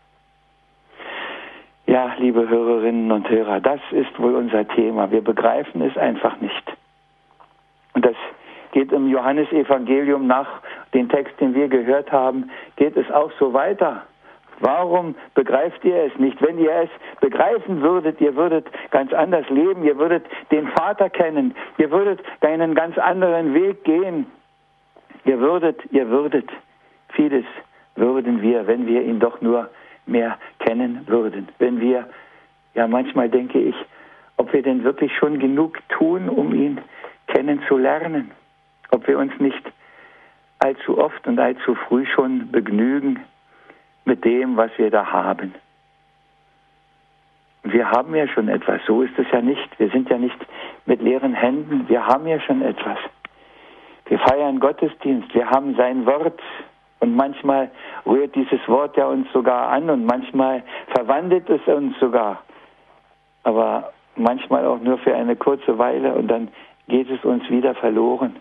Speaker 2: Ja, liebe Hörerinnen und Hörer, das ist wohl unser Thema. Wir begreifen es einfach nicht. Und das geht im Johannesevangelium nach dem Text, den wir gehört haben, geht es auch so weiter. Warum begreift ihr es nicht? Wenn ihr es begreifen würdet, ihr würdet ganz anders leben, ihr würdet den Vater kennen, ihr würdet einen ganz anderen Weg gehen. Ihr würdet, ihr würdet, vieles würden wir, wenn wir ihn doch nur mehr kennen würden. Wenn wir, ja manchmal denke ich, ob wir denn wirklich schon genug tun, um ihn kennenzulernen. Ob wir uns nicht allzu oft und allzu früh schon begnügen mit dem, was wir da haben. Wir haben ja schon etwas, so ist es ja nicht. Wir sind ja nicht mit leeren Händen, wir haben ja schon etwas. Wir feiern Gottesdienst, wir haben sein Wort und manchmal rührt dieses Wort ja uns sogar an und manchmal verwandelt es uns sogar. Aber manchmal auch nur für eine kurze Weile und dann geht es uns wieder verloren.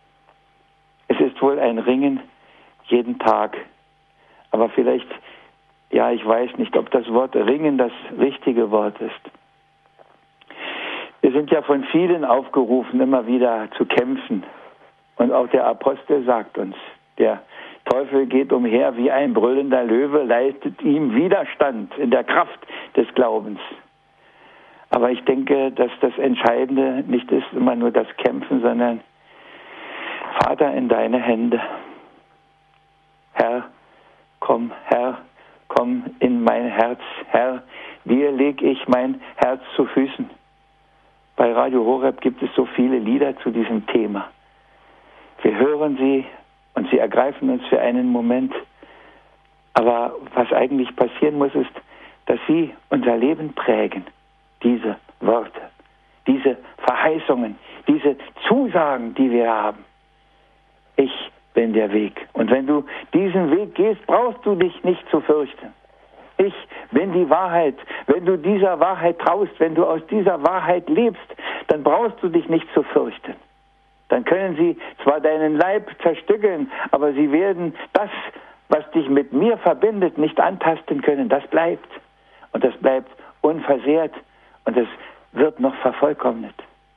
Speaker 2: Es ist wohl ein Ringen jeden Tag. Aber vielleicht, ja, ich weiß nicht, ob das Wort Ringen das richtige Wort ist. Wir sind ja von vielen aufgerufen, immer wieder zu kämpfen. Und auch der Apostel sagt uns, der Teufel geht umher wie ein brüllender Löwe, leistet ihm Widerstand in der Kraft des Glaubens. Aber ich denke, dass das Entscheidende nicht ist immer nur das Kämpfen, sondern Vater, in deine Hände. Herr, komm, Herr, komm in mein Herz. Herr, dir leg ich mein Herz zu Füßen. Bei Radio Horeb gibt es so viele Lieder zu diesem Thema. Wir hören sie und sie ergreifen uns für einen Moment. Aber was eigentlich passieren muss, ist, dass sie unser Leben prägen. Diese Worte, diese Verheißungen, diese Zusagen, die wir haben. Ich bin der Weg. Und wenn du diesen Weg gehst, brauchst du dich nicht zu fürchten. Ich bin die Wahrheit. Wenn du dieser Wahrheit traust, wenn du aus dieser Wahrheit lebst, dann brauchst du dich nicht zu fürchten. Dann können sie zwar deinen Leib zerstückeln, aber sie werden das, was dich mit mir verbindet, nicht antasten können. Das bleibt. Und das bleibt unversehrt. Und es wird noch vervollkommnet.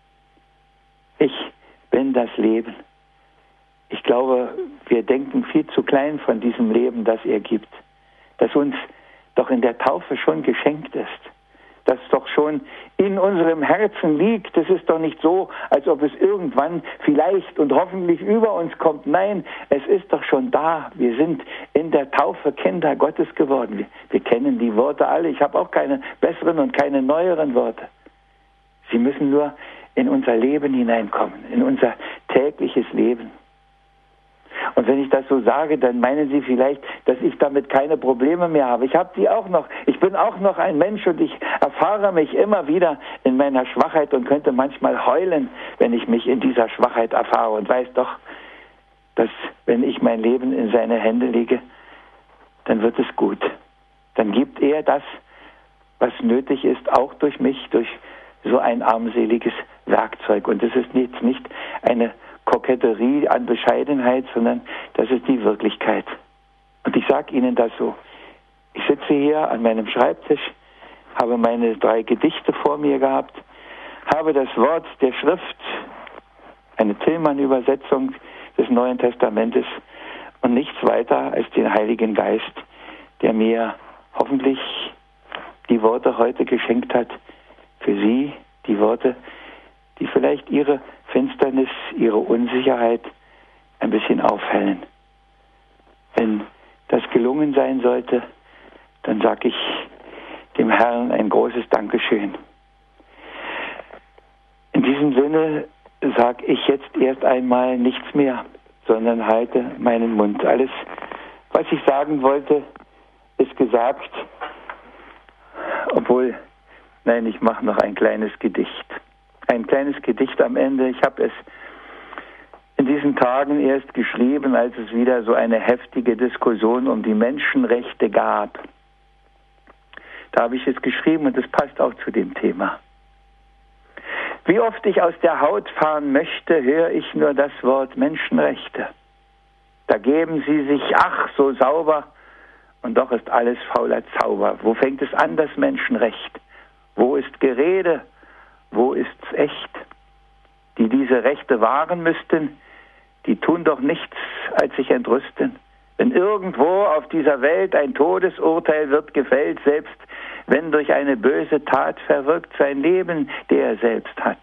Speaker 2: Ich bin das Leben. Ich glaube, wir denken viel zu klein von diesem Leben, das er gibt. Das uns doch in der Taufe schon geschenkt ist. Das doch schon in unserem Herzen liegt. Es ist doch nicht so, als ob es irgendwann vielleicht und hoffentlich über uns kommt. Nein, es ist doch schon da. Wir sind in der Taufe Kinder Gottes geworden. Wir, wir kennen die Worte alle. Ich habe auch keine besseren und keine neueren Worte. Sie müssen nur in unser Leben hineinkommen, in unser tägliches Leben. Und wenn ich das so sage, dann meinen Sie vielleicht, dass ich damit keine Probleme mehr habe. Ich habe die auch noch. Ich bin auch noch ein Mensch und ich erfahre mich immer wieder in meiner Schwachheit und könnte manchmal heulen, wenn ich mich in dieser Schwachheit erfahre und weiß doch, dass wenn ich mein Leben in seine Hände lege, dann wird es gut. Dann gibt er das, was nötig ist, auch durch mich, durch so ein armseliges Werkzeug. Und das ist jetzt nicht eine Koketterie an Bescheidenheit, sondern das ist die Wirklichkeit. Und ich sage Ihnen das so. Ich sitze hier an meinem Schreibtisch, habe meine drei Gedichte vor mir gehabt, habe das Wort der Schrift, eine Tillmann-Übersetzung des Neuen Testamentes und nichts weiter als den Heiligen Geist, der mir hoffentlich die Worte heute geschenkt hat, für Sie, die Worte, die vielleicht Ihre Finsternis, Ihre Unsicherheit ein bisschen aufhellen. Wenn das gelungen sein sollte, dann sage ich dem Herrn ein großes Dankeschön. In diesem Sinne sage ich jetzt erst einmal nichts mehr, sondern halte meinen Mund. Alles, was ich sagen wollte, ist gesagt, obwohl, nein, ich mache noch ein kleines Gedicht. Ein kleines Gedicht am Ende. Ich habe es in diesen Tagen erst geschrieben, als es wieder so eine heftige Diskussion um die Menschenrechte gab. Da habe ich es geschrieben und es passt auch zu dem Thema. Wie oft ich aus der Haut fahren möchte, höre ich nur das Wort Menschenrechte. Da geben sie sich ach so sauber und doch ist alles fauler Zauber. Wo fängt es an, das Menschenrecht? Wo ist Gerede? Wo ist's echt? Die diese Rechte wahren müssten, die tun doch nichts, als sich entrüsten. Wenn irgendwo auf dieser Welt ein Todesurteil wird gefällt, selbst wenn durch eine böse Tat verwirkt sein Leben, der er selbst hat.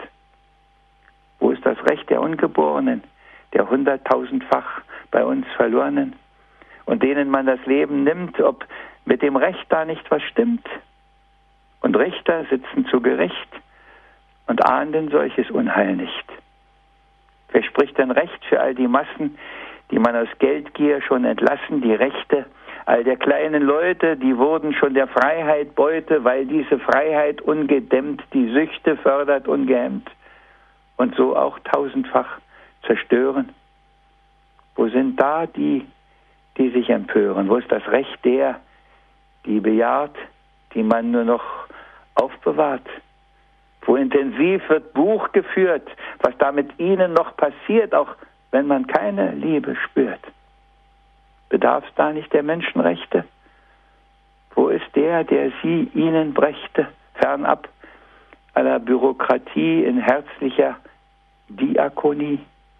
Speaker 2: Wo ist das Recht der Ungeborenen, der hunderttausendfach bei uns Verlorenen, und denen man das Leben nimmt, ob mit dem Recht da nicht was stimmt? Und Richter sitzen zu Gericht und ahnden solches Unheil nicht. Wer spricht denn Recht für all die Massen, die man aus Geldgier schon entlassen, die Rechte all der kleinen Leute, die wurden schon der Freiheit Beute, weil diese Freiheit ungedämmt die Süchte fördert ungehemmt und so auch tausendfach zerstören? Wo sind da die, die sich empören? Wo ist das Recht der, die bejaht, die man nur noch aufbewahrt? Wo intensiv wird Buch geführt, was da mit ihnen noch passiert, auch wenn man keine Liebe spürt? Bedarf es da nicht der Menschenrechte? Wo ist der, der sie ihnen brächte, fernab aller Bürokratie in herzlicher Diakonie?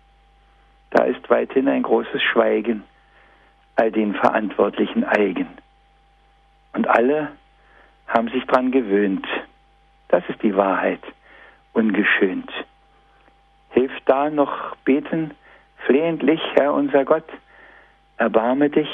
Speaker 2: Da ist weithin ein großes Schweigen, all den Verantwortlichen eigen. Und alle haben sich dran gewöhnt. Das ist die Wahrheit, ungeschönt. Hilft da noch beten, flehentlich, Herr unser Gott, erbarme dich.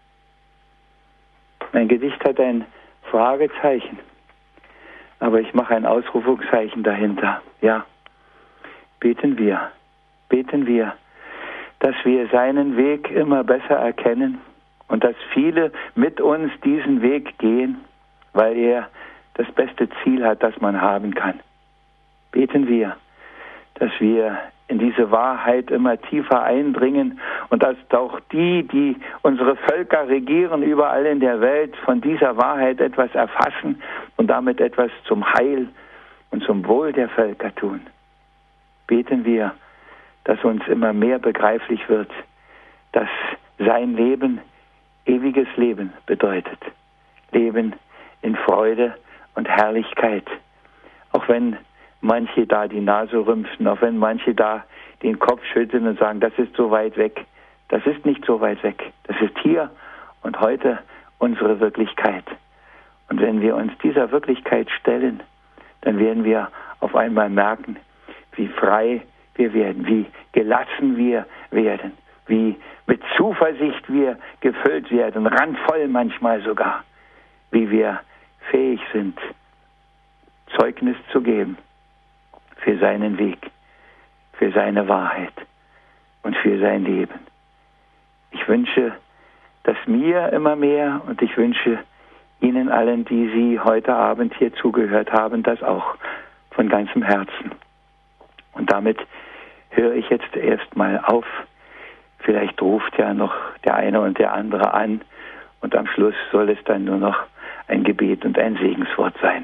Speaker 2: Mein Gedicht hat ein Fragezeichen, aber ich mache ein Ausrufungszeichen dahinter. Ja, beten wir, beten wir, dass wir seinen Weg immer besser erkennen und dass viele mit uns diesen Weg gehen, weil er das beste Ziel hat, das man haben kann. Beten wir, dass wir in diese Wahrheit immer tiefer eindringen und dass auch die, die unsere Völker regieren, überall in der Welt, von dieser Wahrheit etwas erfassen und damit etwas zum Heil und zum Wohl der Völker tun. Beten wir, dass uns immer mehr begreiflich wird, dass sein Leben ewiges Leben bedeutet. Leben in Freude und Herrlichkeit. Auch wenn manche da die Nase rümpfen, auch wenn manche da den Kopf schütteln und sagen, das ist so weit weg. Das ist nicht so weit weg. Das ist hier und heute unsere Wirklichkeit. Und wenn wir uns dieser Wirklichkeit stellen, dann werden wir auf einmal merken, wie frei wir werden, wie gelassen wir werden, wie mit Zuversicht wir gefüllt werden, randvoll manchmal sogar, wie wir fähig sind, Zeugnis zu geben für seinen Weg, für seine Wahrheit und für sein Leben. Ich wünsche das mir immer mehr und ich wünsche Ihnen allen, die Sie heute Abend hier zugehört haben, das auch von ganzem Herzen. Und damit höre ich jetzt erstmal auf. Vielleicht ruft ja noch der eine und der andere an und am Schluss soll es dann nur noch ein Gebet und ein Segenswort sein.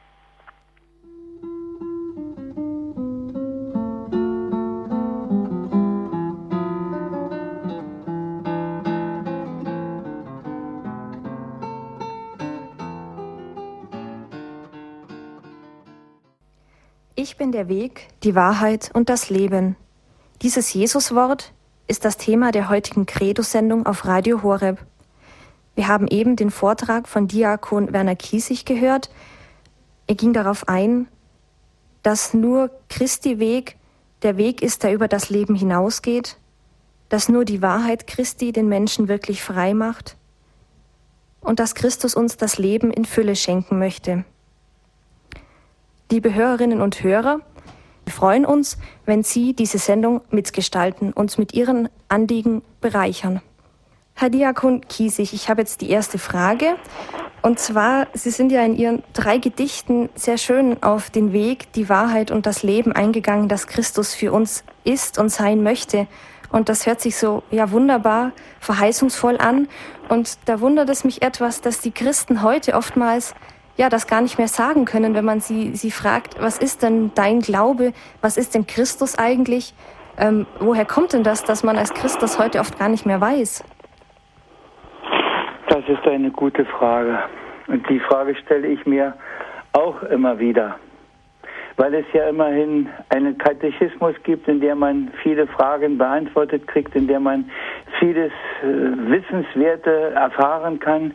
Speaker 1: Ich bin der Weg, die Wahrheit und das Leben. Dieses Jesuswort ist das Thema der heutigen Credo-Sendung auf Radio Horeb. Wir haben eben den Vortrag von Diakon Werner Kiesig gehört. Er ging darauf ein, dass nur Christi Weg der Weg ist, der über das Leben hinausgeht, dass nur die Wahrheit Christi den Menschen wirklich frei macht und dass Christus uns das Leben in Fülle schenken möchte. Liebe Hörerinnen und Hörer, wir freuen uns, wenn Sie diese Sendung mitgestalten, uns mit Ihren Anliegen bereichern. Herr Diakon Kiesig, ich habe jetzt die erste Frage. Und zwar, Sie sind ja in Ihren drei Gedichten sehr schön auf den Weg, die Wahrheit und das Leben eingegangen, das Christus für uns ist und sein möchte. Und das hört sich so ja wunderbar, verheißungsvoll an. Und da wundert es mich etwas, dass die Christen heute oftmals ja das gar nicht mehr sagen können, wenn man sie, sie fragt, was ist denn dein Glaube, was ist denn Christus eigentlich? Ähm, woher kommt denn das, dass man als Christ das heute oft gar nicht mehr weiß?
Speaker 2: Das ist eine gute Frage. Und die Frage stelle ich mir auch immer wieder. Weil es ja immerhin einen Katechismus gibt, in dem man viele Fragen beantwortet kriegt, in der man vieles äh, Wissenswerte erfahren kann.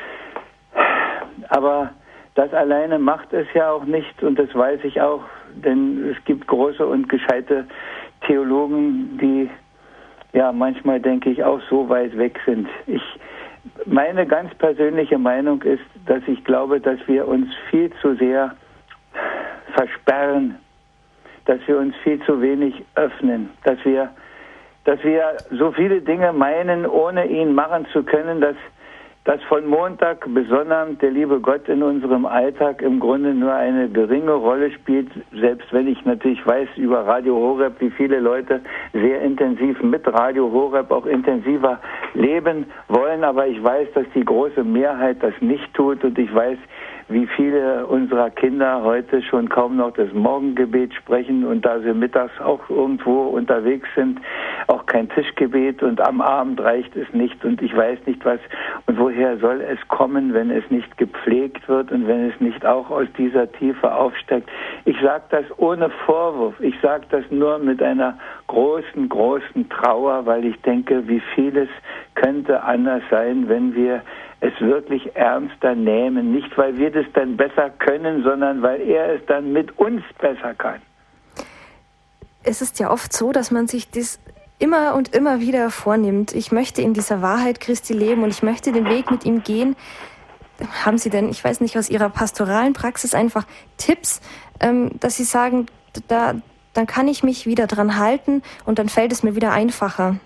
Speaker 2: Aber das alleine macht es ja auch nicht und das weiß ich auch, denn es gibt große und gescheite Theologen, die ja manchmal, denke ich, auch so weit weg sind. Ich, meine ganz persönliche Meinung ist, dass ich glaube, dass wir uns viel zu sehr versperren, dass wir uns viel zu wenig öffnen, dass wir, dass wir so viele Dinge meinen, ohne ihn machen zu können, dass dass von Montag bis Sonnabend der liebe Gott in unserem Alltag im Grunde nur eine geringe Rolle spielt, selbst wenn ich natürlich weiß über Radio Horeb, wie viele Leute sehr intensiv mit Radio Horeb auch intensiver leben wollen, aber ich weiß, dass die große Mehrheit das nicht tut und ich weiß, wie viele unserer Kinder heute schon kaum noch das Morgengebet sprechen und da sie mittags auch irgendwo unterwegs sind, auch kein Tischgebet und am Abend reicht es nicht und ich weiß nicht was. Und woher soll es kommen, wenn es nicht gepflegt wird und wenn es nicht auch aus dieser Tiefe aufsteigt? Ich sage das ohne Vorwurf. Ich sage das nur mit einer großen, großen Trauer, weil ich denke, wie vieles könnte anders sein, wenn wir es wirklich ernster nehmen. Nicht, weil wir das dann besser können, sondern weil er es dann mit uns besser kann.
Speaker 1: Es ist ja oft so, dass man sich das immer und immer wieder vornimmt. Ich möchte in dieser Wahrheit Christi leben und ich möchte den Weg mit ihm gehen. Haben Sie denn, ich weiß nicht, aus Ihrer pastoralen Praxis einfach Tipps, ähm, dass Sie sagen, da, dann kann ich mich wieder dran halten und dann fällt es mir wieder einfacher?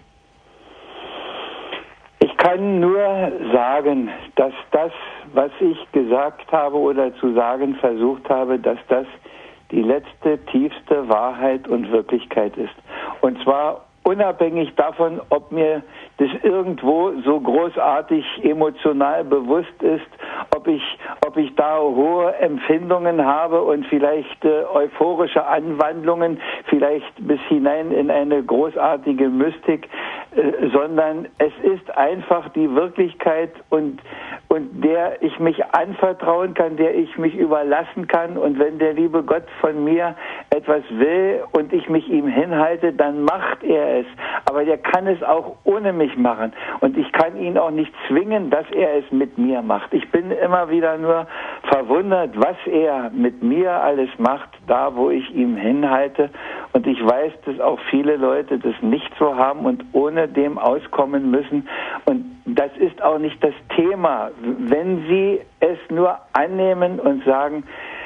Speaker 2: Ich kann nur sagen, dass das, was ich gesagt habe oder zu sagen versucht habe, dass das die letzte, tiefste Wahrheit und Wirklichkeit ist. Und zwar unabhängig davon, ob mir das irgendwo so großartig emotional bewusst ist, ob ich, ob ich da hohe Empfindungen habe und vielleicht äh, euphorische Anwandlungen, vielleicht bis hinein in eine großartige Mystik, äh, sondern es ist einfach die Wirklichkeit und, und der ich mich anvertrauen kann, der ich mich überlassen kann. Und wenn der liebe Gott von mir etwas will und ich mich ihm hinhalte, dann macht er es. Aber der kann es auch ohne mich machen. Und ich kann ihn auch nicht zwingen, dass er es mit mir macht. Ich bin immer wieder nur verwundert, was er mit mir alles macht, da wo ich ihm hinhalte. Und ich weiß, dass auch viele Leute das nicht so haben und ohne dem auskommen müssen. Und das ist auch nicht das Thema. Wenn sie es nur annehmen und sagen,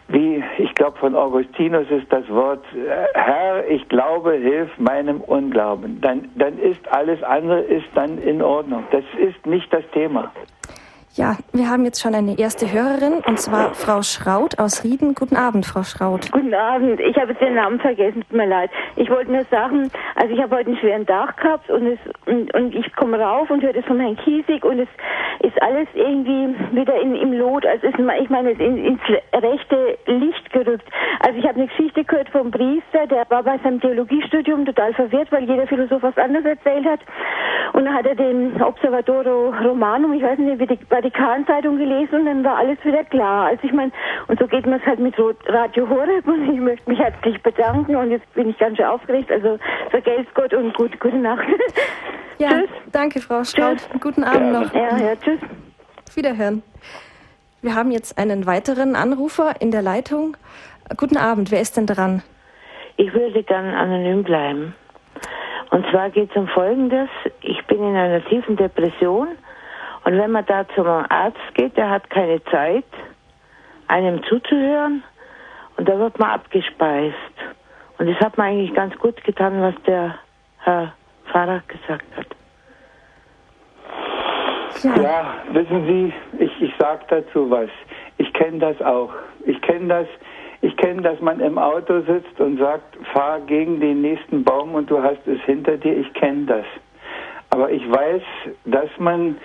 Speaker 2: wie, ich glaube von Augustinus ist das Wort, Herr, ich glaube, hilf meinem Unglauben. Dann, dann ist alles andere ist dann in Ordnung. Das ist nicht das Thema.
Speaker 1: Ja, wir haben jetzt schon eine erste Hörerin, und zwar Frau Schraut aus Rieden. Guten Abend, Frau Schraut.
Speaker 3: Guten Abend. Ich habe jetzt den Namen vergessen, tut mir leid. Ich wollte nur sagen, also ich habe heute einen schweren Tag gehabt und, es, und, und ich komme rauf und höre das von Herrn Kiesig und es ist alles irgendwie wieder in, im Lot, also ist, ich meine, in, ins rechte Licht gerückt. Also ich habe eine Geschichte gehört vom Priester, der war bei seinem Theologiestudium total verwirrt, weil jeder Philosoph was anderes erzählt hat. Und dann hat er den Observatoro Romanum, ich weiß nicht, wie die Vatikanzeitung gelesen und dann war alles wieder klar. Also ich meine, und so geht man es halt mit Radio Horeb und ich möchte mich herzlich bedanken und jetzt bin ich ganz schön aufgeregt, also vergelt's Gott und gut, gute Nacht.
Speaker 1: Ja, tschüss. Danke, Frau Schraut. Tschüss. Guten Abend noch.
Speaker 3: Ja, ja, tschüss.
Speaker 1: Wiederhören. Wir haben jetzt einen weiteren Anrufer in der Leitung. Guten Abend, wer ist denn dran?
Speaker 4: Ich würde gern anonym bleiben. Und zwar geht es um Folgendes. Ich bin in einer tiefen Depression und wenn man da zum Arzt geht, der hat keine Zeit, einem zuzuhören und da wird man abgespeist. Und das hat mir eigentlich ganz gut getan, was der Herr Pfarrer gesagt hat.
Speaker 2: Ja, ja wissen Sie, ich, ich sage dazu was. Ich kenne das auch. Ich kenne das, ich kenne, dass man im Auto sitzt und sagt, fahr gegen den nächsten Baum und du hast es hinter dir. Ich kenne das. Aber ich weiß, dass man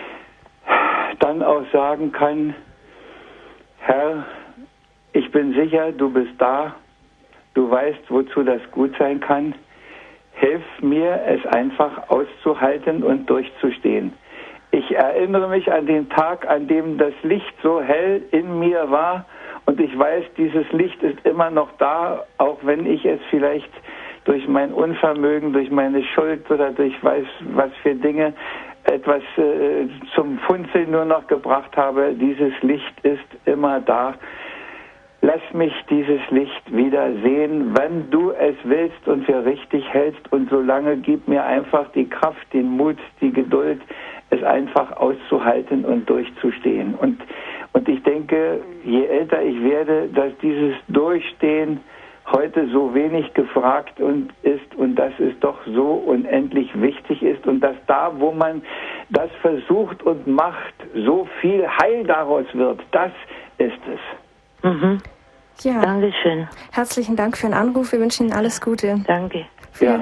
Speaker 2: dann auch sagen kann, Herr, ich bin sicher, du bist da. Du weißt, wozu das gut sein kann. Hilf mir, es einfach auszuhalten und durchzustehen. Ich erinnere mich an den Tag, an dem das Licht so hell in mir war und ich weiß, dieses Licht ist immer noch da, auch wenn ich es vielleicht durch mein Unvermögen, durch meine Schuld oder durch weiß was für Dinge etwas äh, zum Funzeln nur noch gebracht habe. Dieses Licht ist immer da. Lass mich dieses Licht wieder sehen, wenn du es willst und für richtig hältst. Und solange gib mir einfach die Kraft, den Mut, die Geduld, es einfach auszuhalten und durchzustehen. Und, und ich denke, je älter ich werde, dass dieses Durchstehen heute so wenig gefragt und ist und dass es doch so unendlich wichtig ist und dass da, wo man das versucht und macht, so viel Heil daraus wird. Das ist es.
Speaker 4: Mhm.
Speaker 1: Ja,
Speaker 4: Dankeschön.
Speaker 1: Herzlichen Dank für den Anruf. Wir wünschen Ihnen alles Gute.
Speaker 4: Danke.
Speaker 1: Ja.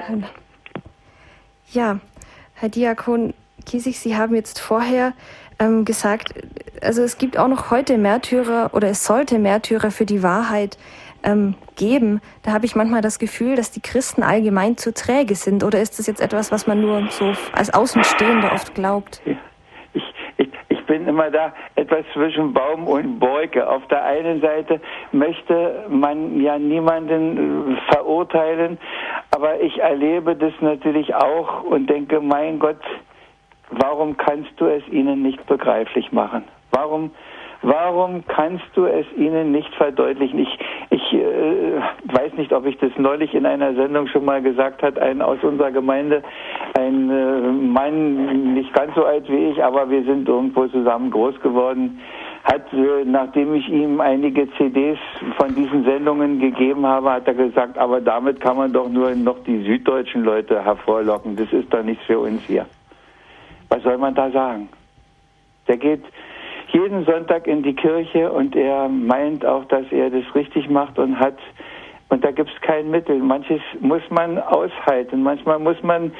Speaker 1: Ja, Herr Diakon Kiesig, Sie haben jetzt vorher ähm, gesagt, also es gibt auch noch heute Märtyrer oder es sollte Märtyrer für die Wahrheit ähm, geben. Da habe ich manchmal das Gefühl, dass die Christen allgemein zu träge sind. Oder ist das jetzt etwas, was man nur so als Außenstehender oft glaubt?
Speaker 2: Ja. Ich, ich, ich bin immer da etwas zwischen Baum und Borke. Auf der einen Seite möchte man ja niemanden verurteilen, aber ich erlebe das natürlich auch und denke, mein Gott, warum kannst du es ihnen nicht begreiflich machen? Warum, warum kannst du es ihnen nicht verdeutlichen? Ich, ich äh, weiß nicht, ob ich das neulich in einer Sendung schon mal gesagt habe, ein aus unserer Gemeinde, ein äh, Mann, nicht ganz so alt wie ich, aber wir sind irgendwo zusammen groß geworden, hat, äh, nachdem ich ihm einige C Ds von diesen Sendungen gegeben habe, hat er gesagt, aber damit kann man doch nur noch die süddeutschen Leute hervorlocken. Das ist doch nichts für uns hier. Was soll man da sagen? Der geht jeden Sonntag in die Kirche und er meint auch, dass er das richtig macht und hat, und da gibt es kein Mittel. Manches muss man aushalten, manchmal muss man,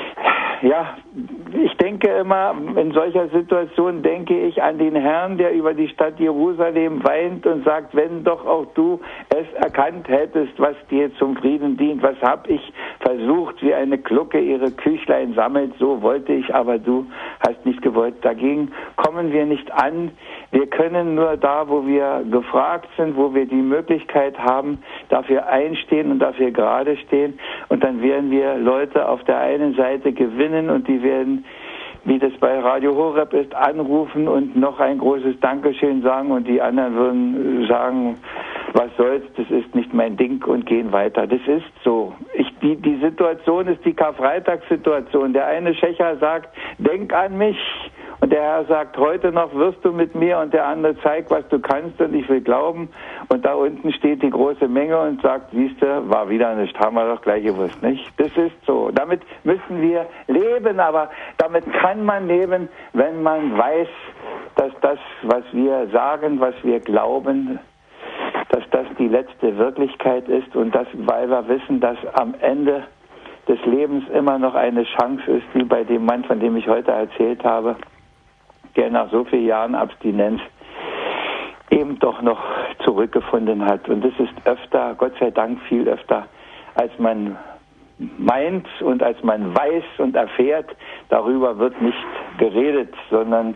Speaker 2: ja, ich denke immer, in solcher Situation denke ich an den Herrn, der über die Stadt Jerusalem weint und sagt, wenn doch auch du es erkannt hättest, was dir zum Frieden dient, was hab ich versucht, wie eine Glucke ihre Küchlein sammelt, so wollte ich, aber du hast nicht gewollt. Dagegen kommen wir nicht an. Wir können nur da, wo wir gefragt sind, wo wir die Möglichkeit haben, dafür einstehen und dafür gerade stehen. Und dann werden wir Leute auf der einen Seite gewinnen und die werden, wie das bei Radio Horeb ist, anrufen und noch ein großes Dankeschön sagen und die anderen würden sagen, was soll's, das ist nicht mein Ding und gehen weiter. Das ist so. Ich, die, die Situation ist die Karfreitagssituation. Der eine Schächer sagt, denk an mich Und der Herr sagt, heute noch wirst du mit mir, und der andere zeigt, was du kannst, und ich will glauben. Und da unten steht die große Menge und sagt, siehst du, war wieder nicht, haben wir doch gleich gewusst, nicht? Das ist so. Damit müssen wir leben, aber damit kann man leben, wenn man weiß, dass das, was wir sagen, was wir glauben, dass das die letzte Wirklichkeit ist, und das, weil wir wissen, dass am Ende des Lebens immer noch eine Chance ist, wie bei dem Mann, von dem ich heute erzählt habe, der nach so vielen Jahren Abstinenz eben doch noch zurückgefunden hat. Und das ist öfter, Gott sei Dank viel öfter, als man meint und als man weiß und erfährt. Darüber wird nicht geredet, sondern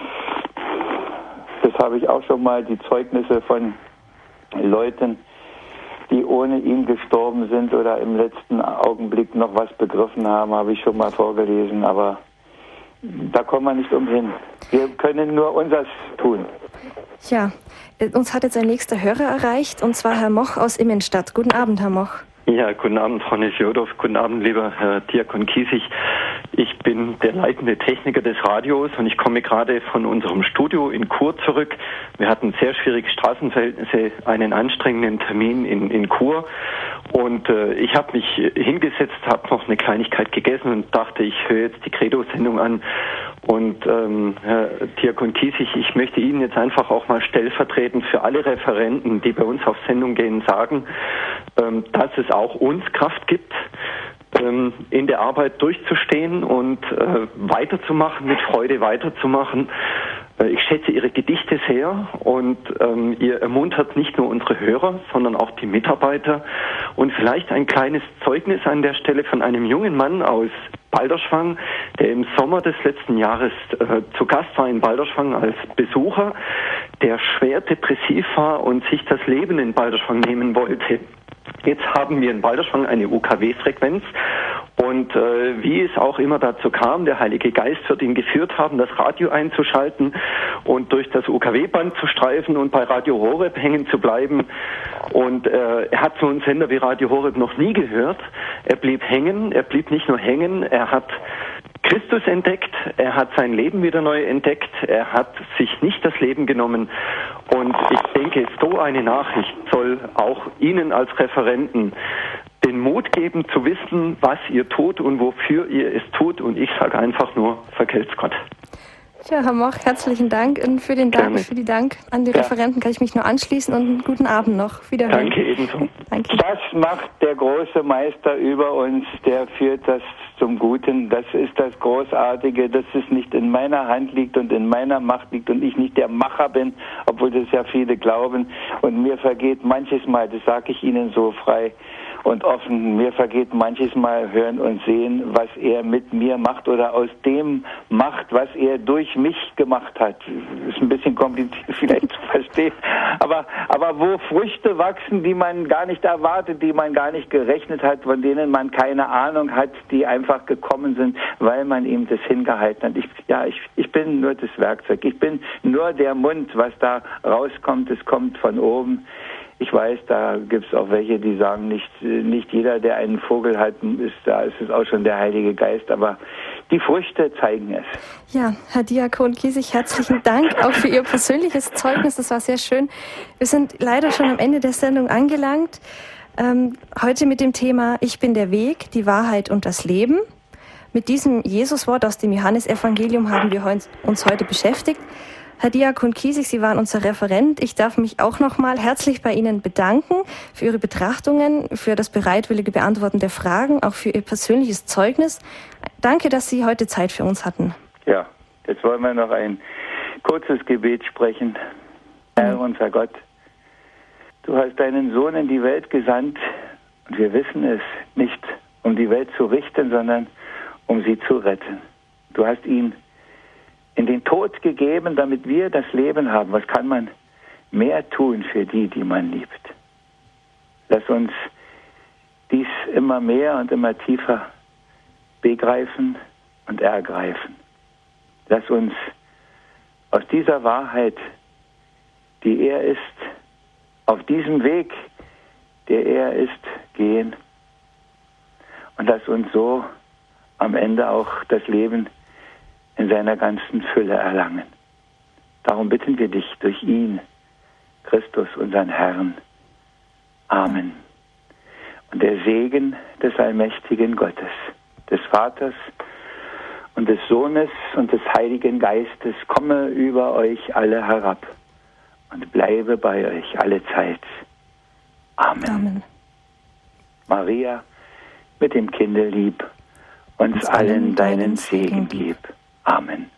Speaker 2: das habe ich auch schon mal, die Zeugnisse von Leuten, die ohne ihn gestorben sind oder im letzten Augenblick noch was begriffen haben, habe ich schon mal vorgelesen, aber da kommen wir nicht umhin. Wir können nur unseres tun.
Speaker 1: Ja, uns hat jetzt ein nächster Hörer erreicht, und zwar Herr Moch aus Immenstadt. Guten Abend, Herr Moch.
Speaker 5: Ja, guten Abend, Frau Nesjodow. Guten Abend, lieber Herr Diakon Kiesig. Ich bin der leitende Techniker des Radios und ich komme gerade von unserem Studio in Chur zurück. Wir hatten sehr schwierige Straßenverhältnisse, einen anstrengenden Termin in, in Chur. Und äh, ich habe mich hingesetzt, habe noch eine Kleinigkeit gegessen und dachte, ich höre jetzt die Credo-Sendung an. Und ähm, Herr Diakon Kiesig, ich möchte Ihnen jetzt einfach auch mal stellvertretend für alle Referenten, die bei uns auf Sendung gehen, sagen, ähm, dass es auch uns Kraft gibt, ähm, in der Arbeit durchzustehen und äh, weiterzumachen, mit Freude weiterzumachen. Äh, ich schätze Ihre Gedichte sehr, und ähm, ihr ermuntert nicht nur unsere Hörer, sondern auch die Mitarbeiter. Und vielleicht ein kleines Zeugnis an der Stelle von einem jungen Mann aus Balderschwang, der im Sommer des letzten Jahres äh, zu Gast war in Balderschwang als Besucher, der schwer depressiv war und sich das Leben in Balderschwang nehmen wollte. Jetzt haben wir in Balderschwang eine U K W-Frequenz, und äh, wie es auch immer dazu kam, der Heilige Geist wird ihn geführt haben, das Radio einzuschalten und durch das U K W-Band zu streifen und bei Radio Horeb hängen zu bleiben. Und äh, er hat so einen Sender wie Radio Horeb noch nie gehört. Er blieb hängen, er blieb nicht nur hängen, er hat Christus entdeckt, er hat sein Leben wieder neu entdeckt, er hat sich nicht das Leben genommen, und ich denke, so eine Nachricht soll auch Ihnen als Referenten den Mut geben, zu wissen, was ihr tut und wofür ihr es tut, und ich sage einfach nur, vergelt's Gott.
Speaker 1: Ja, Herr Moch, herzlichen Dank, und für den Dank, für die Dank an die ja. Referenten kann ich mich nur anschließen, und einen guten Abend noch. Wiederhören.
Speaker 5: Danke ebenso.
Speaker 1: Danke.
Speaker 2: Das macht der große Meister über uns, der führt das zum Guten. Das ist das Großartige, dass es nicht in meiner Hand liegt und in meiner Macht liegt und ich nicht der Macher bin, obwohl das ja viele glauben. Und mir vergeht manches Mal, das sage ich Ihnen so frei und offen, mir vergeht manches Mal hören und sehen, was er mit mir macht oder aus dem macht, was er durch mich gemacht hat. Das ist ein bisschen kompliziert vielleicht zu verstehen, aber, aber wo Früchte wachsen, die man gar nicht erwartet, die man gar nicht gerechnet hat, von denen man keine Ahnung hat, die einfach gekommen sind, weil man ihm das hingehalten hat. Ich, ja, ich, ich bin nur das Werkzeug, ich bin nur der Mund, was da rauskommt, es kommt von oben. Ich weiß, da gibt es auch welche, die sagen, nicht, nicht jeder, der einen Vogel hat, ist, da ist es auch schon der Heilige Geist, aber die Früchte zeigen es.
Speaker 1: Ja, Herr Diakon Kiesig, herzlichen Dank auch für Ihr persönliches Zeugnis, das war sehr schön. Wir sind leider schon am Ende der Sendung angelangt. Ähm, heute mit dem Thema Ich bin der Weg, die Wahrheit und das Leben. Mit diesem Jesuswort aus dem Johannesevangelium haben wir uns heute beschäftigt. Herr Diakon Kiesig, Sie waren unser Referent. Ich darf mich auch nochmal herzlich bei Ihnen bedanken für Ihre Betrachtungen, für das bereitwillige Beantworten der Fragen, auch für Ihr persönliches Zeugnis. Danke, dass Sie heute Zeit für uns hatten.
Speaker 2: Ja, jetzt wollen wir noch ein kurzes Gebet sprechen. Herr, unser Gott, du hast deinen Sohn in die Welt gesandt, und wir wissen es nicht, um die Welt zu richten, sondern um sie zu retten. Du hast ihn in den Tod gegeben, damit wir das Leben haben. Was kann man mehr tun für die, die man liebt? Lass uns dies immer mehr und immer tiefer begreifen und ergreifen. Lass uns aus dieser Wahrheit, die er ist, auf diesem Weg, der er ist, gehen. Und lass uns so am Ende auch das Leben in seiner ganzen Fülle erlangen. Darum bitten wir dich durch ihn, Christus, unseren Herrn. Amen. Und der Segen des allmächtigen Gottes, des Vaters und des Sohnes und des Heiligen Geistes komme über euch alle herab und bleibe bei euch alle Zeit. Amen. Amen. Maria, mit dem Kinde lieb, uns, uns allen deinen Segen gib. Amen.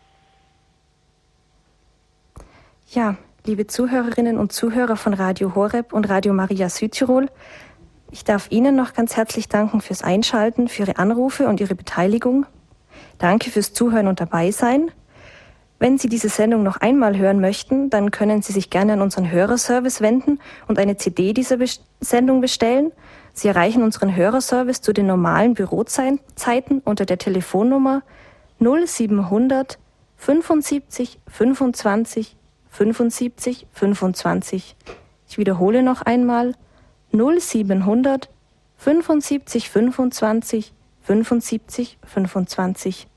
Speaker 1: Ja, liebe Zuhörerinnen und Zuhörer von Radio Horeb und Radio Maria Südtirol, ich darf Ihnen noch ganz herzlich danken fürs Einschalten, für Ihre Anrufe und Ihre Beteiligung. Danke fürs Zuhören und Dabeisein. Wenn Sie diese Sendung noch einmal hören möchten, dann können Sie sich gerne an unseren Hörerservice wenden und eine C D dieser Be- Sendung bestellen. Sie erreichen unseren Hörerservice zu den normalen Bürozeiten unter der Telefonnummer null siebenhundert fünfundsiebzig fünfundzwanzig fünfundsiebzig fünfundzwanzig. Ich wiederhole noch einmal null siebenhundert fünfundsiebzig fünfundzwanzig fünfundsiebzig fünfundzwanzig.